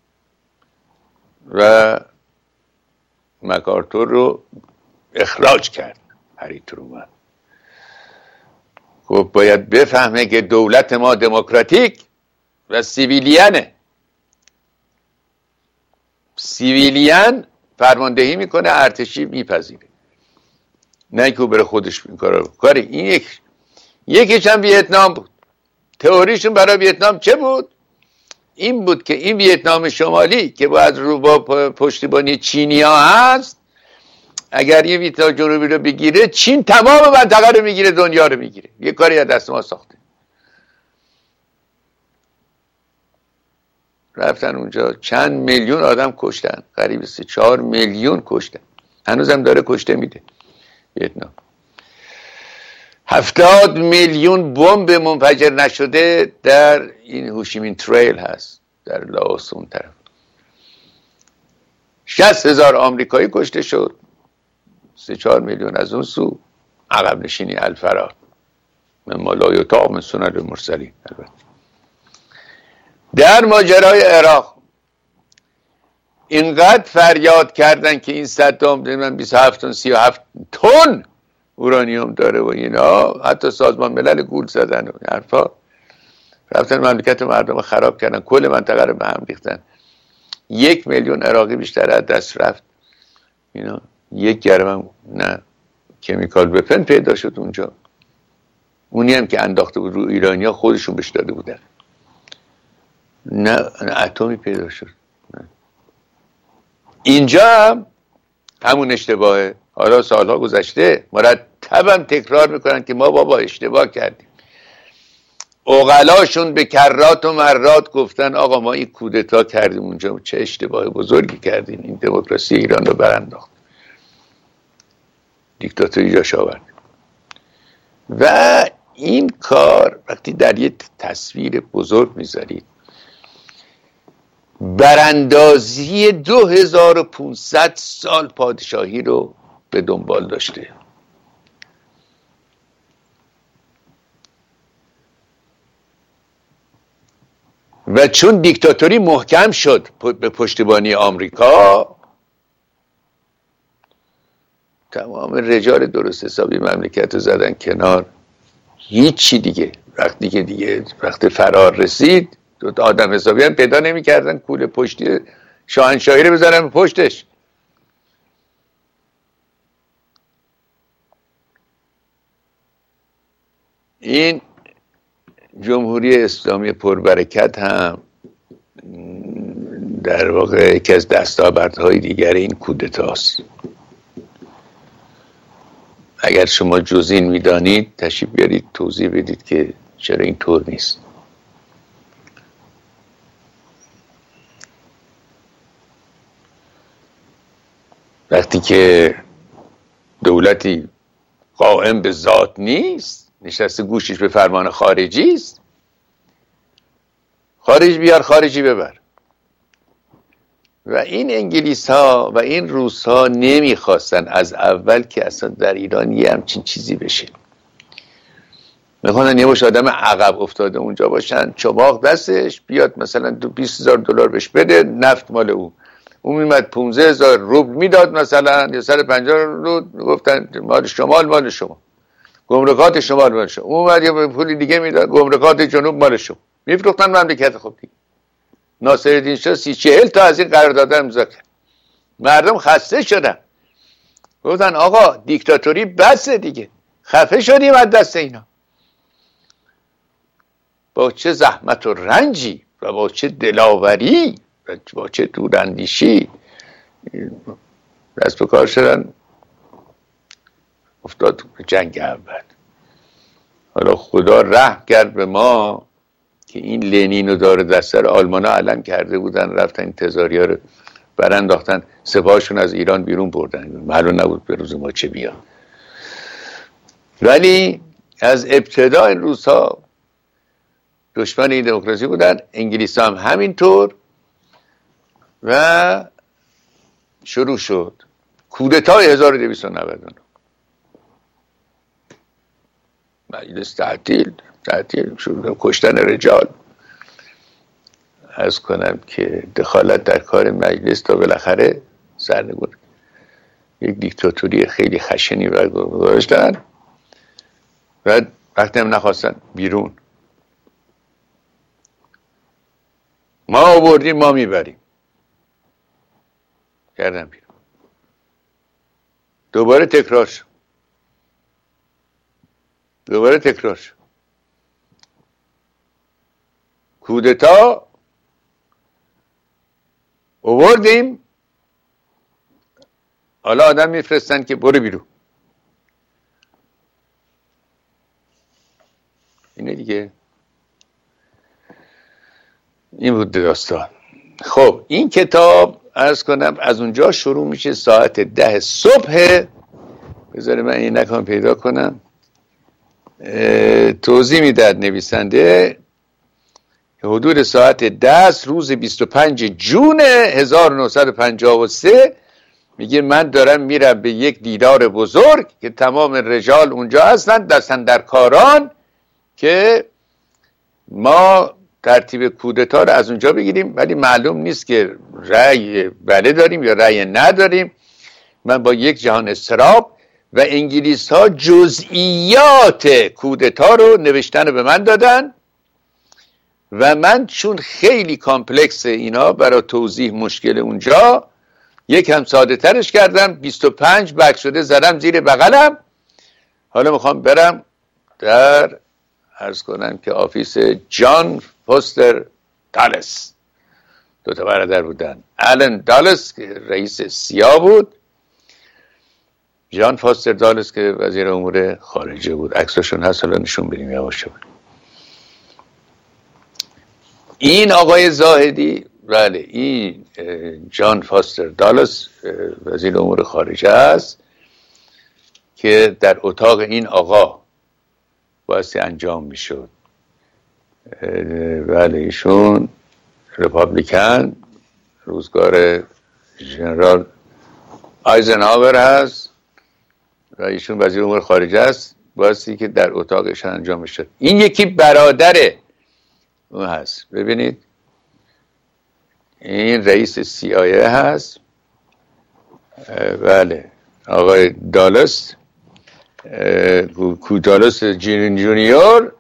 و مکارتور رو اخراج کرد. هری ترومن گفت باید بفهمه که دولت ما دموکراتیک و سیویلیانه. سیویلیان فرماندهی میکنه، ارتشی میپذیره، نه که بره خودش این کارا رو کاری. این یک یکیش هم ویتنام بود. تئوریشون برای ویتنام چه بود؟ این بود که این ویتنام شمالی که با از رو با پشتیبانی چینیا هست، اگر یه ویتنام جنوبی رو بگیره چین تمام منطقه رو میگیره، دنیا رو میگیره. یه کاری از دست ما ساخته. رفتن اونجا چند میلیون آدم کشتن، قریب سه چهار میلیون کشتن، هنوزم داره کشته میده ویتنام. هفتاد میلیون بمب منفجر نشده در این هوشیمین تریل هست در لاوس اون طرف. شصت هزار آمریکایی کشته شد، سه چهار میلیون از اون سو عقب نشینی الفرار من مالای و طعام سنن مرسلین. البته در ماجرای عراق اینقدر فریاد کردن که این صدام من بیست و هفت تن سی و هفت تن اورانیوم داره و اینا، حتی سازمان ملل گول زدن و حرفا، رفتن مملکت مردم خراب کردن، کل منطقه رو به هم ریختن. یک میلیون عراقی بیشتر از دست رفت. اینا یک گرم نه کمیکال وپن پیدا شد اونجا، اونی هم که انداخته بود رو ایرانیا خودشون بهش داده بودن، نه اتمی پیدا شد. نه. اینجا هم همون اشتباهه. حالا سالها گذشته مرتبا تکرار میکنن که ما بابا اشتباه کردیم. عقلاشون به کرات و مرات گفتن آقا ما این کودتا کردیم اونجا، چه اشتباه بزرگی کردیم، این دموکراسی ایران رو برانداخت، دیکتاتوری جاش آورد. و این کار وقتی در یک تصویر بزرگ میذارید، براندازی دو هزار و پانصد سال پادشاهی رو به دنبال داشته. و چون دیکتاتوری محکم شد به پشتیبانی آمریکا، تمام رجال درست حسابی مملکت رو زدن کنار. هیچی دیگه وقتی که دیگه وقت فرار رسید، دو آدم حسابی هم پیدا نمی کردن کوله پشتی شاهنشاهی رو بزنن پشتش. این جمهوری اسلامی پربرکت هم در واقع یکی از دستاوردهای دیگر این کودتاست. اگر شما جز این میدانید تشریف بیارید توضیح بدید که چرا این طور نیست. وقتی که دولتی قائم به ذات نیست، نشسته گوشش به فرمان خارجی است، خارج بیار خارجی ببر. و این انگلیس ها و این روس ها نمیخواستن از اول که اصلا در ایران یه همچین چیزی بشه. میخواستن یه باش آدم عقب افتاده اونجا باشن، چماق دستش بیاد مثلا دو بیست هزار دلار بهش بده، نفت مال او. اون میمد پونزده هزار روبل میداد مثلا، یا سر پنجاه رو گفتن مال شمال مال شما، گمرکات شمال مال شما. اون اومد یه پولی دیگه میداد، گمرکات جنوب مال شما. میفروختن مملکت. خب دیگه ناصرالدین شاه سی چهل تا از این قرارداد امضا کرد. مردم خسته شدن، گفتن آقا دیکتاتوری بسه دیگه، خفه شدیم از دست اینا. با چه زحمت و رنجی و با چه دلاوری و با چه دوراندیشی دست به کار شدن، افتاد جنگ اول. حالا خدا رحم کرد به ما که این لنین رو داره دستر آلمان ها علم کرده بودن، رفتن این تزاریا رو برانداختن، سپاهشون از ایران بیرون بردن، معلوم نبود به روز ما چه بیاد. ولی از ابتدا این روس ها دشمن این دموکراسی بودن، انگلیس هم همینطور. و شروع شد کودتای هزار و دویست و نود و نه. مجلس تعطیل تعطیل شروع کشتن رجال. عرض کنم که دخالت در کار مجلس تا بالاخره سرنگون یک دیکتاتوری خیلی خشنی برگزاشتن و وقتی هم نخواستن بیرون. ما آوردیم ما میبریم کردن بیرون. دوباره تکرار شد دوباره تکرار شد کودتا آوردیم، حالا آدم میفرستن که برو بیرون. اینه دیگه، این بود داستان. خب این کتاب عرض کنم از اونجا شروع میشه، ساعت ده صبح. بذاره من این نکام پیدا کنم. توضیح میداد نویسنده حدود ساعت ده روز بیست و پنج جون هزار و نهصد و پنجاه و سه میگه من دارم میرم به یک دیدار بزرگ که تمام رجال اونجا هستن، دستن در کاران که ما ترتیب کودتا رو از اونجا بگیریم، ولی معلوم نیست که رأی بله داریم یا رأی نداریم. من با یک جهان اضطراب و انگلیس ها جزئیات کودتا رو نوشتن رو به من دادن و من چون خیلی کامپلکس اینا برای توضیح مشکل اونجا یکم ساده ترش کردم. بیست و پنج برگ شده زدم زیر بغلم. حالا میخوام برم در عرض کنم که آفیس جان فوستر تالس دو تا برادر بودن. آلن دالس که رئیس سیا بود، جان فاستر دالس که وزیر امور خارجه بود. عکساشون هست، حالا نشون بدیم یواش بود. این آقای زاهدی، بله، این جان فاستر دالس وزیر امور خارجه است که در اتاق این آقا بایستی انجام میشد. بله، ایشون رپابلیکن، روزگار ژنرال آیزنهاور هست و ایشون وزیر امور خارجه است، بایستی که در اتاقش انجام میشد. این یکی برادره اون هست، ببینید این رئیس سی آی ای هست. بله، آقای دالس، کو دالس جونیور،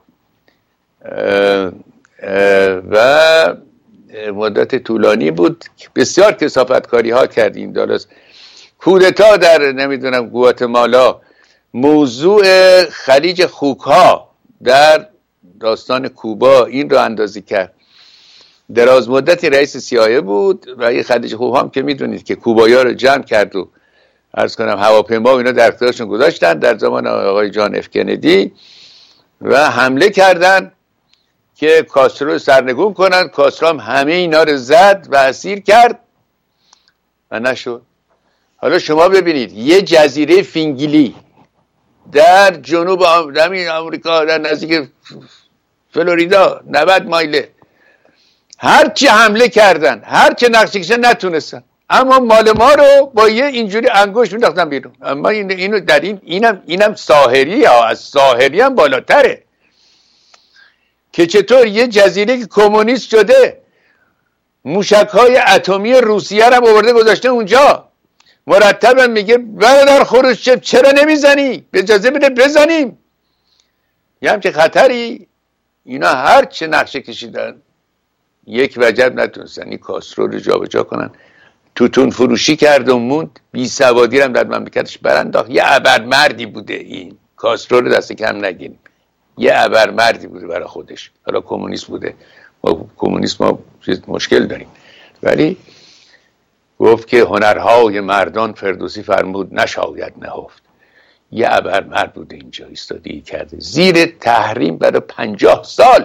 و مدت طولانی بود بسیار کثافتکاری ها کرد این دالس. کودتا در نمیدونم گواتمالا، موضوع خلیج خوک ها در داستان کوبا، این رو اندازی کرد. دراز مدتی رئیس سی آی ای بود و این خلیج خوک هم که میدونید که کوبایا رو جمع کرد و عرض کنم هواپیما و اینا در اختیارشون گذاشتن در زمان آقای جان اف کندی و حمله کردن که کاسترو رو سرنگون کنن. کاسترو هم همه اینا رو زد و اسیر کرد و نشد. حالا شما ببینید یه جزیره فینگیلی در جنوب آمریکا در نزدیک فلوریدا نود مایله، هرچی حمله کردن، هرچی نقشه کشیدن نتونستن، اما مال ما رو با یه اینجوری انگشت مینداختن بیرون. اما این اینو در این اینم اینم ساحری ها، از ساحری هم بالاتره که چطور یه جزیره که کمونیست شده موشک‌های اتمی روسیه رو آورده گذاشته اونجا، مرتبا میگه برادر خروشچف چرا نمیزنی؟ اجازه بده بزنیم. یه همچه خطری. اینا هر چه نقشه کشیدن یک وجب نتونستن این کاسترو رو جا به جا کنن. توتون فروشی کرد و موند، بی سوادی هم در مملکتش برانداخت. یه ابرمردی بوده این کاسترو رو دست کم نگیریم، یه ابرمردی بوده برای خودش. حالا کمونیست بوده، ما کمونیسم ما مشکل داریم، ولی گفت که هنرهای مردان فردوسی فرمود نشاید نهفت. یه ابرمرد بوده اینجا ایستادگی کرده زیر تحریم برای پنجاه سال.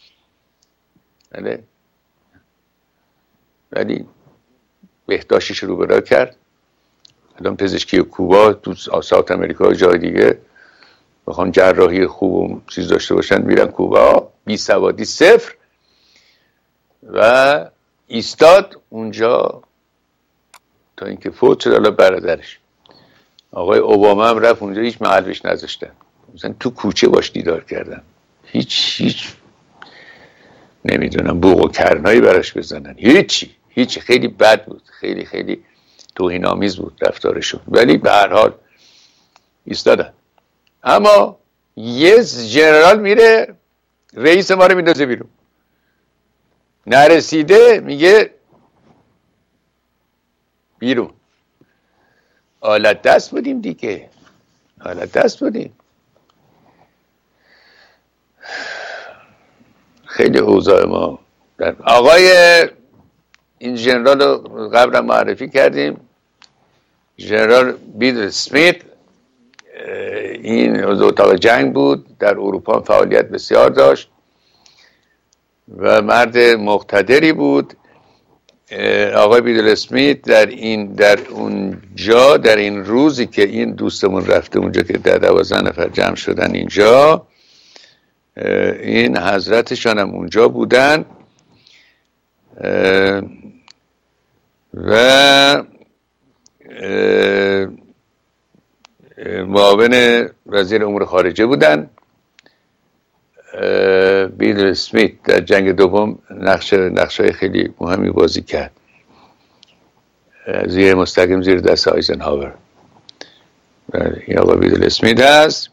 بله، ولی بهداشتش رو برا کرد. الان پزشکی کوبا تو ساوت امریکا و جای دیگه بخوان جراحی خوب و چیز داشته باشن میرن کوبا، بی سوادی صفر، و ایستاد اونجا تا اینکه فوت شد. حالا برادرش آقای اوباما هم رفت اونجا، هیچ محل بهش نذاشتن، مثلا تو کوچه باش دیدار کردن، هیچ هیچ نمیدونم بوق و کرنایی براش بزنن، هیچی هیچی. خیلی بد بود، خیلی خیلی توهین‌آمیز بود رفتارشون، ولی به هر حال ایستادن. اما یه ژنرال میره رئیس ما رو میندازه بیرون، نرسیده میگه بیرون. آلت دست بودیم دیگه، آلت دست بودیم. خیلی اوضاع ما در آقای این ژنرال رو قبلا معرفی کردیم، ژنرال بیدل اسمیت. این عضو اتاق جنگ بود، در اروپا فعالیت بسیار داشت و مرد مقتدری بود. آقای بیدل اسمیت در این در اونجا، در این روزی که این دوستمون رفته اونجا که در دوازده نفر جمع شدن اینجا، این حضرتشان هم اونجا بودن و معاون وزیر امور خارجه بودن. بیدل اسمیت در جنگ دوم نقش نقشای خیلی مهمی بازی کرد، زیر مستقیم زیر دست آیزنهاور. این آقا بیدل اسمیت هست.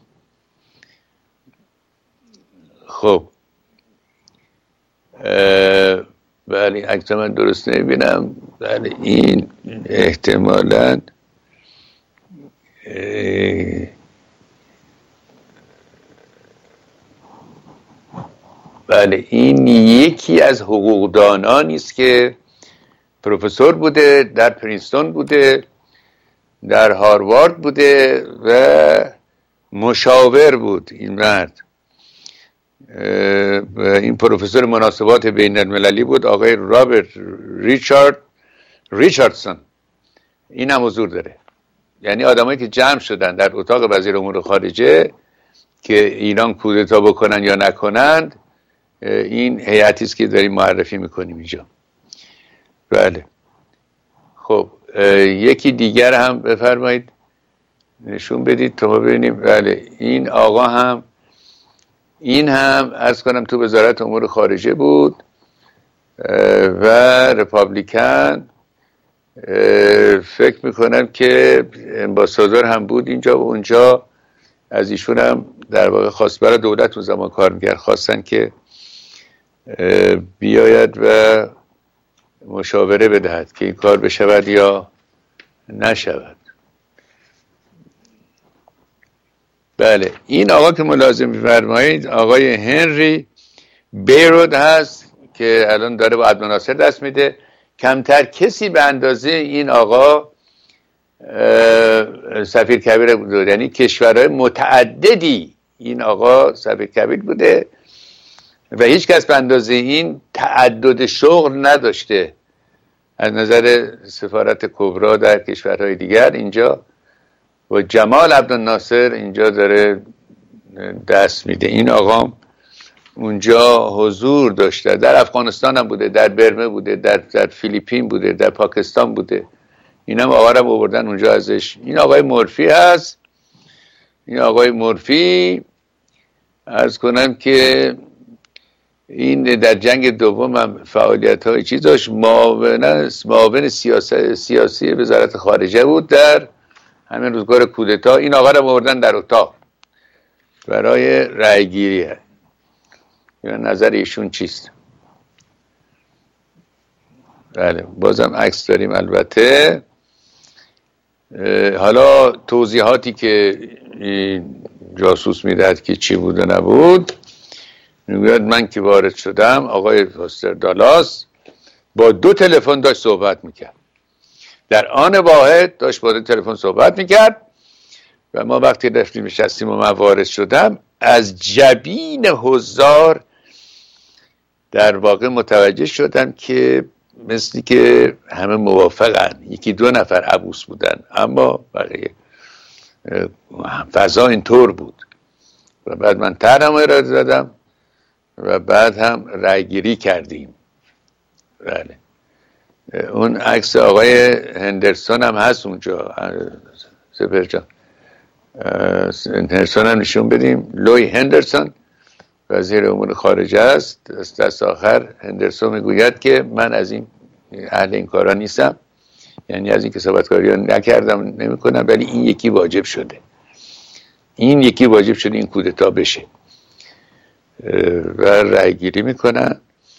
خب بله، عکس من درست نمیبینم. بله، این احتمالاً بله این یکی از حقوقدانانی است که پروفسور بوده، در پرینستون بوده، در هاروارد بوده و مشاور بود این مرد. این پروفسور مناسبات بین المللی بود، آقای رابرت ریچارد ریچاردسون. این هم حضور داره. یعنی آدمایی که جمع شدن در اتاق وزیر امور خارجه که ایران کودتا بکنن یا نکنند، این هیئتی است که داریم معرفی میکنیم اینجا. بله. خب یکی دیگر هم بفرمایید نشون بدید تا ما ببینیم. بله این آقا هم این هم عرض کنم تو وزارت امور خارجه بود و رپابلیکن، فکر میکنم که امباسادور هم بود اینجا و اونجا. از ایشون هم در واقع خواست، برای دولت اون زمان کار میکرد، خواستن که بیاید و مشاوره بدهد که این کار بشود یا نشود. بله این آقا که ملاحظه می‌فرمایید آقای هنری بیرود هست که الان داره با عبدالناصر دست میده. کمتر کسی به اندازه این آقا سفیر کبیر بوده، یعنی کشورهای متعددی این آقا سفیر کبیر بوده و هیچ کس به اندازه این تعدد شغل نداشته از نظر سفارت کبرا در کشورهای دیگر. اینجا و جمال عبدالناصر اینجا داره دست میده. این آقا اونجا حضور داشته، در افغانستان هم بوده، در برمه بوده، در, در فیلیپین بوده، در پاکستان بوده. این هم آقا رو آوردن اونجا ازش. این آقای مورفی هست. این آقای مورفی عرض کنم که این در جنگ دوم هم فعالیت های چیز داشت، معاون معاون سیاسی سیاسی وزارت خارجه بود در همین روزگار کودتا. این آقا رو آوردن در اتاق برای رأی گیری. یا نظر ایشون چیست؟ بله بازم عکس داریم البته. حالا توضیحاتی که جاسوس میدهد که چی بود و نبود، میگوید من که وارد شدم آقای فاستر دالاس با دو تلفن داشت صحبت میکرد، در آن واحد داشت با دو تلفن صحبت میکرد و ما وقتی رفتیم نشستیم و من وارد شدم از جبین حضار در واقع متوجه شدم که مثلی که همه موافقن، یکی دو نفر عبوس بودن اما بقیه فضا اینطور بود. و بعد من طرحم ارائه دادم و بعد هم رأی گیری کردیم. بله اون عکس آقای هندرسون هم هست اونجا. سپر جان هندرسون هم نشون بدیم. لوی هندرسون وزیر امور خارجه است. دست, دست آخر هندرسون میگوید که من از این اهل این کارا نیستم، یعنی از این کسابتکاری ها نکردم نمی کنم، ولی این یکی واجب شده، این یکی واجب شده این کودتا بشه و رأی گیری میکنن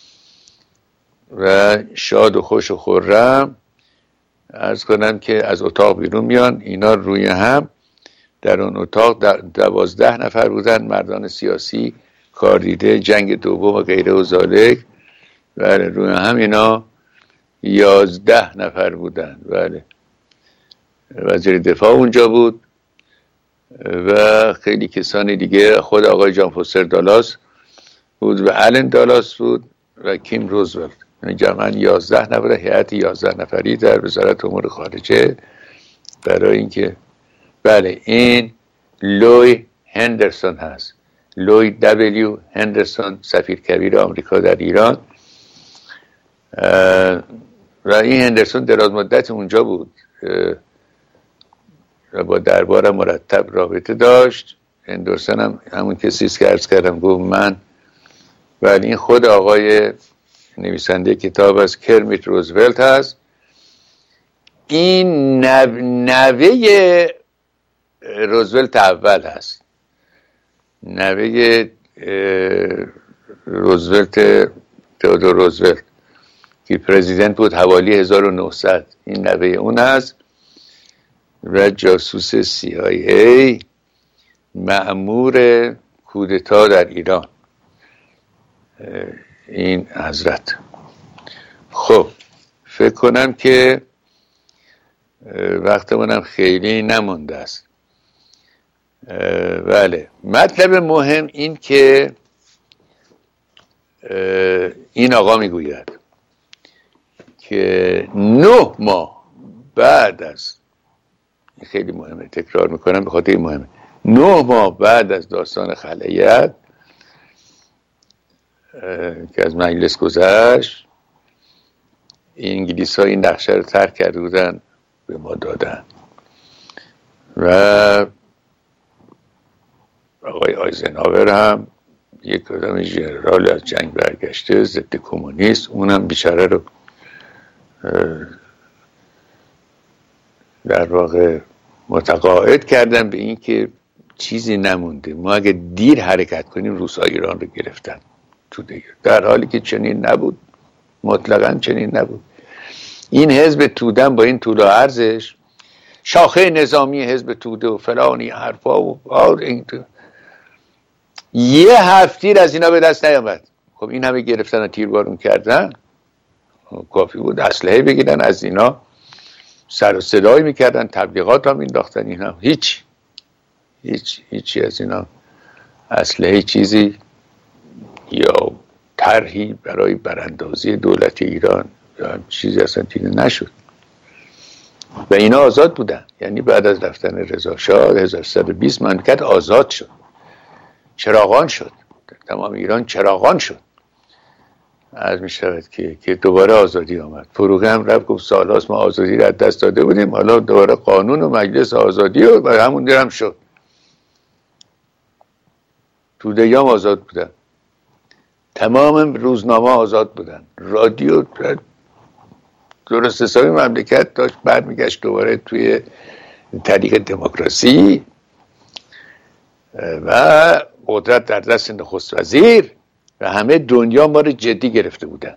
و شاد و خوش و خرم عرض کنم که از اتاق بیرون میان. اینا روی هم در اون اتاق دوازده نفر بودن، مردان سیاسی، کار دیده، جنگ دوم و غیره و ذالک. بله روی هم اینا یازده نفر بودن. بله وزیر دفاع اونجا بود و خیلی کسانی دیگه، خود آقای جان فوستر دالاس بود و آلن دالاس بود و کیم روزولت. یعنی جمعاً یازده نفر، هیئت یازده نفری در وزارت امور خارجه برای اینکه بله این لوی هندرسون هست، لوی دبلیو هندرسون سفیر کبیر آمریکا در ایران. و این هندرسون دراز مدت اونجا بود و با دربار مرتب رابطه داشت. هندرسون هم همون کسیست که عرض کردم گفت من. ولی این خود آقای نویسنده کتاب از کرمیت روزولت هست. این نو... نوه روزولت اول هست، نوه روزولت تئودور روزولت که پرزیدنت بود حوالی هزار و نهصد. این نوه اون هست و جاسوس سی آی ای، مأمور کودتا در ایران این حضرت. خب فکر کنم که وقتمونم خیلی نمونده است. بله، مطلب مهم این که این آقا میگوید که نه ماه بعد از، خیلی مهمه تکرار میکنم به خاطر این مهمه، نه ماه بعد از داستان خلیعت که از مجلس گذشت، انگلیس ها این نقشه رو ترک کرده بودن به ما دادن و آقای آیزنهاور هم یک آدم ژنرال از جنگ برگشته ضد کمونیست، اونم بیچاره رو در واقع متقاعد کردن به این که چیزی نمونده، ما اگه دیر حرکت کنیم روس‌ها ایران رو گرفتن تو دیگه، در حالی که چنین نبود، مطلقاً چنین نبود. این حزب توده با این طول و عرضش، شاخه نظامی حزب توده و فلانی حرفا و این تو. یه حرف تیر از اینا به دست نیامد. خب این همه گرفتن و تیربارون کردن، کافی بود اسلحه بگیرن از اینا، سر و صدایی میکردن، تبلیغات هم مینداختن، اینا هیچ هیچ هیچی از اینا اسلحه چیزی یا طرحی برای براندازی دولت ایران یا چیزی اصلا دیده نشد و اینا آزاد بودن. یعنی بعد از رفتن رضا شاه هزار و سیصد و بیست مملکت آزاد شد، چراغان شد، تمام ایران چراغان شد. عرض می شود که که دوباره آزادی آمد. فروغی هم رفت گفت سالهاست ما آزادی را دست داده بودیم، حالا دوباره قانون و مجلس آزادی و برای همون درم شد. توده هم آزاد بودن، تمام روزنامه آزاد بودن، رادیو درست حسابی مملکت داشت برمیگشت دوباره توی طریق دموکراسی و قدرت در دست نخست وزیر و همه دنیا ما رو جدی گرفته بودن.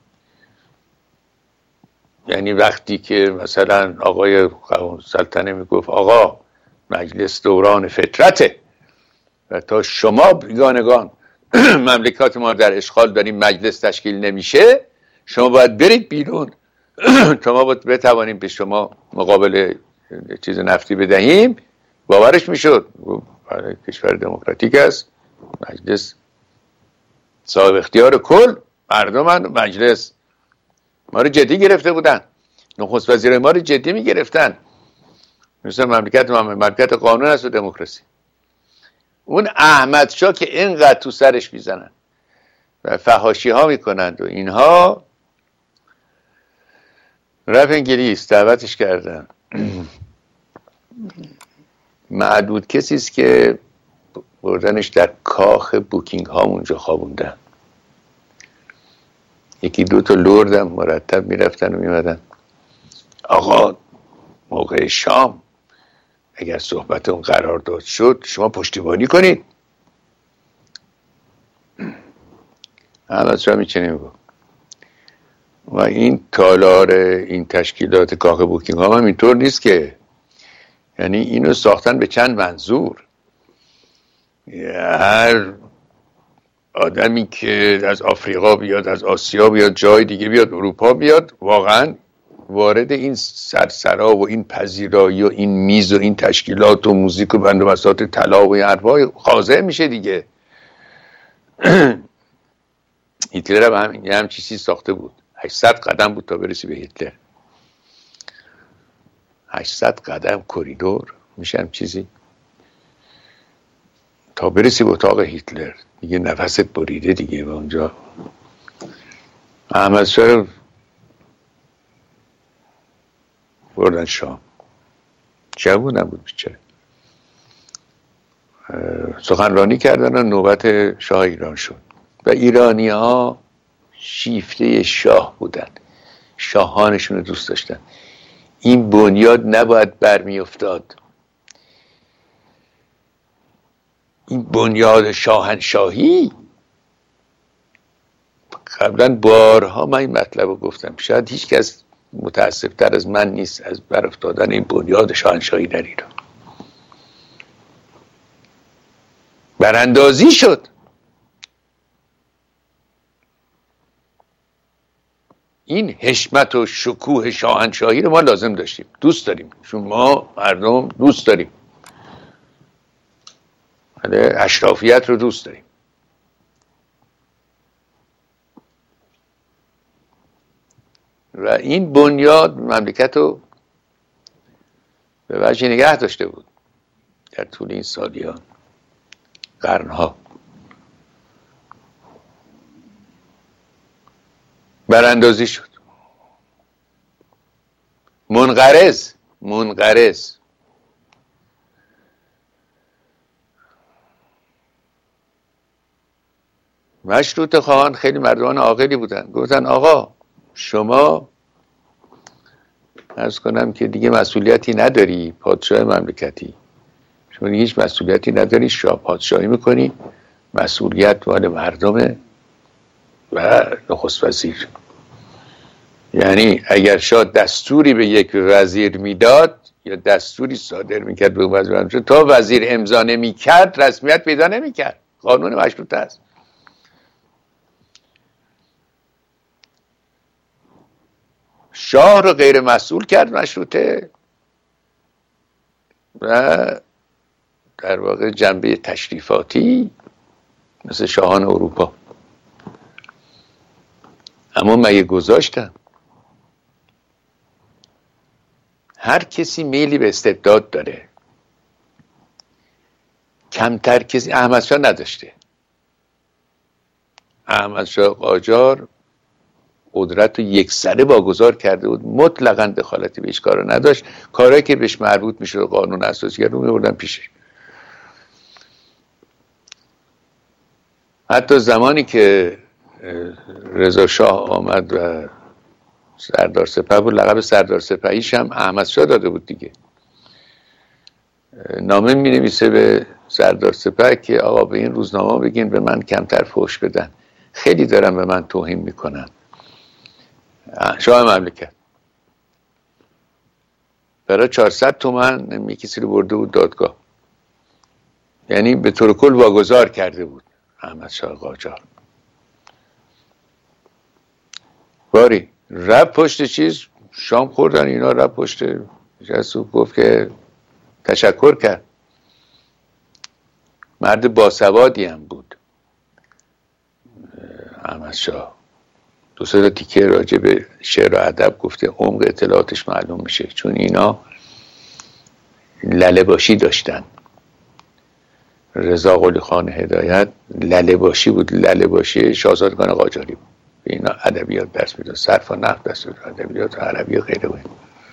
یعنی وقتی که مثلا آقای سلطنه میگفت آقا مجلس دوران فترته و تا شما بیگانگان مملکت ما در اشغال داریم مجلس تشکیل نمیشه، شما باید برید بیرون تا ما بتوانیم به شما مقابل چیز نفتی بدهیم. باورش میشد، برای کشور دموکراتیک است، مجلس صاحب اختیار کل مردمن، مجلس ما رو جدی گرفته بودن، نخست وزیر ما رو جدی میگرفتن، مثلا مملکت ما مملکت قانون است و دموکراسی. اون احمد شاه که اینقدر تو سرش میزنن و فحاشی ها میکنند و اینها، رفت انگلیس دعوتش کردن. معدود کسی است که بردنش در کاخ بوکینگ ها اونجا خوابوندن. یکی دو تا لرد هم مرتب میرفتن و میمدن آقا موقع شام اگر صحبت اون قرار داد شد شما پشتیبانی کنید. احمد شاه میچنین گفت و این تالار این تشکیلات کاخ بوکینگ ها هم اینطور نیست که، یعنی اینو ساختن به چند منظور. هر آدمی که از آفریقا بیاد، از آسیا بیاد، جای دیگه بیاد، اروپا بیاد، واقعا وارد این سرسرا و این پذیرایی و این میز و این تشکیلات و موزیک و بند و بساط طلا و این حرفای خاضع میشه دیگه. هیتلر هم همین هم چیزی ساخته بود، هشتصد قدم بود تا برسی به هیتلر. هشتصد قدم کریدور میشه هم چیزی تا برسی به اتاق هیتلر، دیگه نفست بریده دیگه. و اونجا احمد شاه بردن شام، جوون نبود بیچاره، سخنرانی کردن و نوبت شاه ایران شد و ایرانی ها شیفته شاه بودن، شاهانشون رو دوست داشتن. این بنیاد نباید برمی افتاد، این بنیاد شاهنشاهی. قبلا بارها من این مطلب رو گفتم، شاید هیچ کس متاسفتر از من نیست از بر افتادن این بنیاد شاهنشاهی در ایران. براندازی شد. این حشمت و شکوه شاهنشاهی رو ما لازم داشتیم، دوست داریم، چون ما مردم دوست داریم، اشرافیت رو دوست داریم. و این بنیاد مملکت رو به وجه نگه داشته بود در طول این سالیان، قرنها. براندازی شد، منقرض منقرض مشروطه خواهان خیلی مردمان عاقلی بودن، گفتن آقا شما عرض کنم که دیگه مسئولیتی نداری، پادشاه مملکتی، شما دیگه هیچ مسئولیتی نداری، شاه پادشاهی میکنی، مسئولیت مال مردمه و نخست وزیر. یعنی اگر شاه دستوری به یک وزیر میداد یا دستوری صادر میکرد به وزیر، تا وزیر امضا نمیکرد رسمیت پیدا نمیکرد. قانون مشروطه است. شاه رو غیر مسئول کرد مشروطه و در واقع جنبه تشریفاتی مثل شاهان اروپا. اما مگه گذاشتن؟ هر کسی میلی به استبداد داره، کمتر کسی. احمدشاه نداشته. احمدشاه قاجار قدرت رو یک سره واگذار کرده بود، مطلقاً دخالتی به هیچ کار نداشت. کارهایی که بهش مربوط میشد قانون اساسی رو میبردن پیشش. حتی زمانی که رضا شاه آمد و سردار سپه بود، لقب سردار سپهیش هم احمدشاه داده بود دیگه. نامه می نویسه به سردار سپه که آقا به این روزنامه بگین به من کمتر فحش بدن، خیلی دارن به من توهین میکنن. شاه مملکت برای چهارصد تومن می کسی رو برده بود دادگاه، یعنی به طور کل واگذار کرده بود احمدشاه قاجار. باری رب پشت چیز شام خوردن اینا، رب پشت جسوب گفت که تشکر کرد. مرد باسوادی هم بود احمدشاه. دو سه تا تیکه راجع به شعر و ادب گفته، عمق اطلاعاتش معلوم میشه، چون اینا لله باشی داشتن. رضا قلی خان هدایت لله باشی بود، لله باشی شاهزادگان قاجاری بود. اینا ادبیات درس میداد، صرف و نحو درس میداد، ادبیات عربی و غیره بود.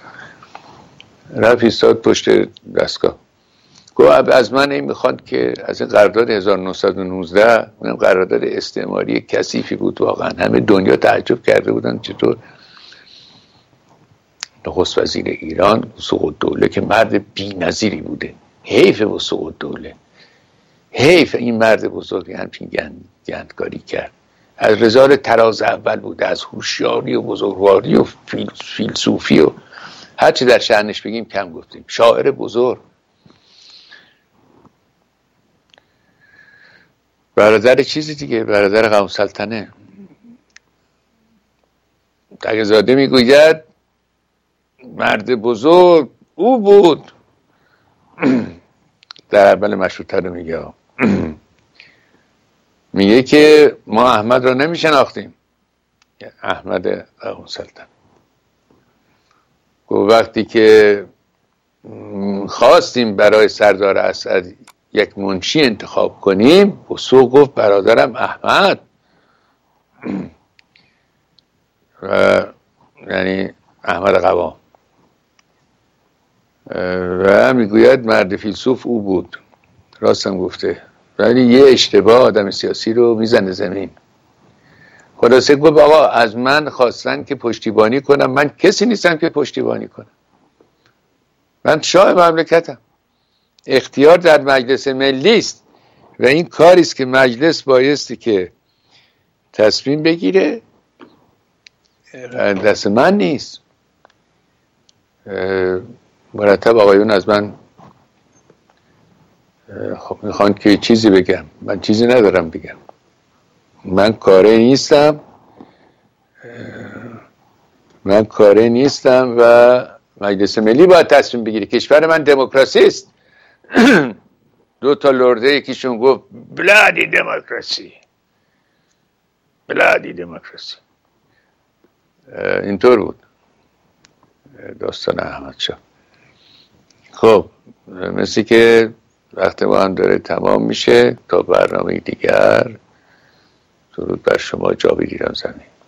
رفت ایستاد پشت دستگاه، گفت از من این میخواد که از این قرارداد هزار و نهصد و نوزده، اونم قرارداد استعماری کثیفی بود واقعا، همه دنیا تعجب کرده بودن چطور نخست وزیر ایران وثوق‌الدوله که مرد بی‌نظیری بوده، حیف وثوق‌الدوله، حیف این مرد بزرگی همچین گند گندکاری کرد. از رجال تراز اول بوده، از هوشیاری و بزرگواری و فیلسوفی و هرچی در شأنش بگیم کم گفتیم. شاعر بزرگ، برادر چیزی دیگه، برادر قوم سلطنه. تقی‌زاده میگوید مرد بزرگ او بود. در اول مشروطه رو میگه میگه که ما احمد رو نمیشناختیم، احمد قوم سلطنه. گفت وقتی که خواستیم برای سردار اسد یک منشی انتخاب کنیم، وثوق گفت برادرم احمد. و یعنی احمد قوام. و میگوید مرد فیلسوف او بود. راستم گفته، ولی یه اشتباه آدم سیاسی رو میزنه زمین. خلاصه گفت آقا از من خواستن که پشتیبانی کنم، من کسی نیستم که پشتیبانی کنم، من شاه مملکتم، اختیار در مجلس ملی است و این کاری است که مجلس بایستی که تصمیم بگیره، دست من نیست. مرتب آقایون از من خب میخوان که چیزی بگم، من چیزی ندارم بگم، من کاری نیستم، من کاره نیستم و مجلس ملی باید تصمیم بگیره. کشور من دموکراسی است. دو تا لرده یکیشون گفت بلادی دموکراسی، بلادی دموکراسی. اینطور بود داستان احمد شاه. خب مثل که وقت ما هم داره تمام میشه. تا برنامه دیگر، درود بر شما. جاوید ایران زمین.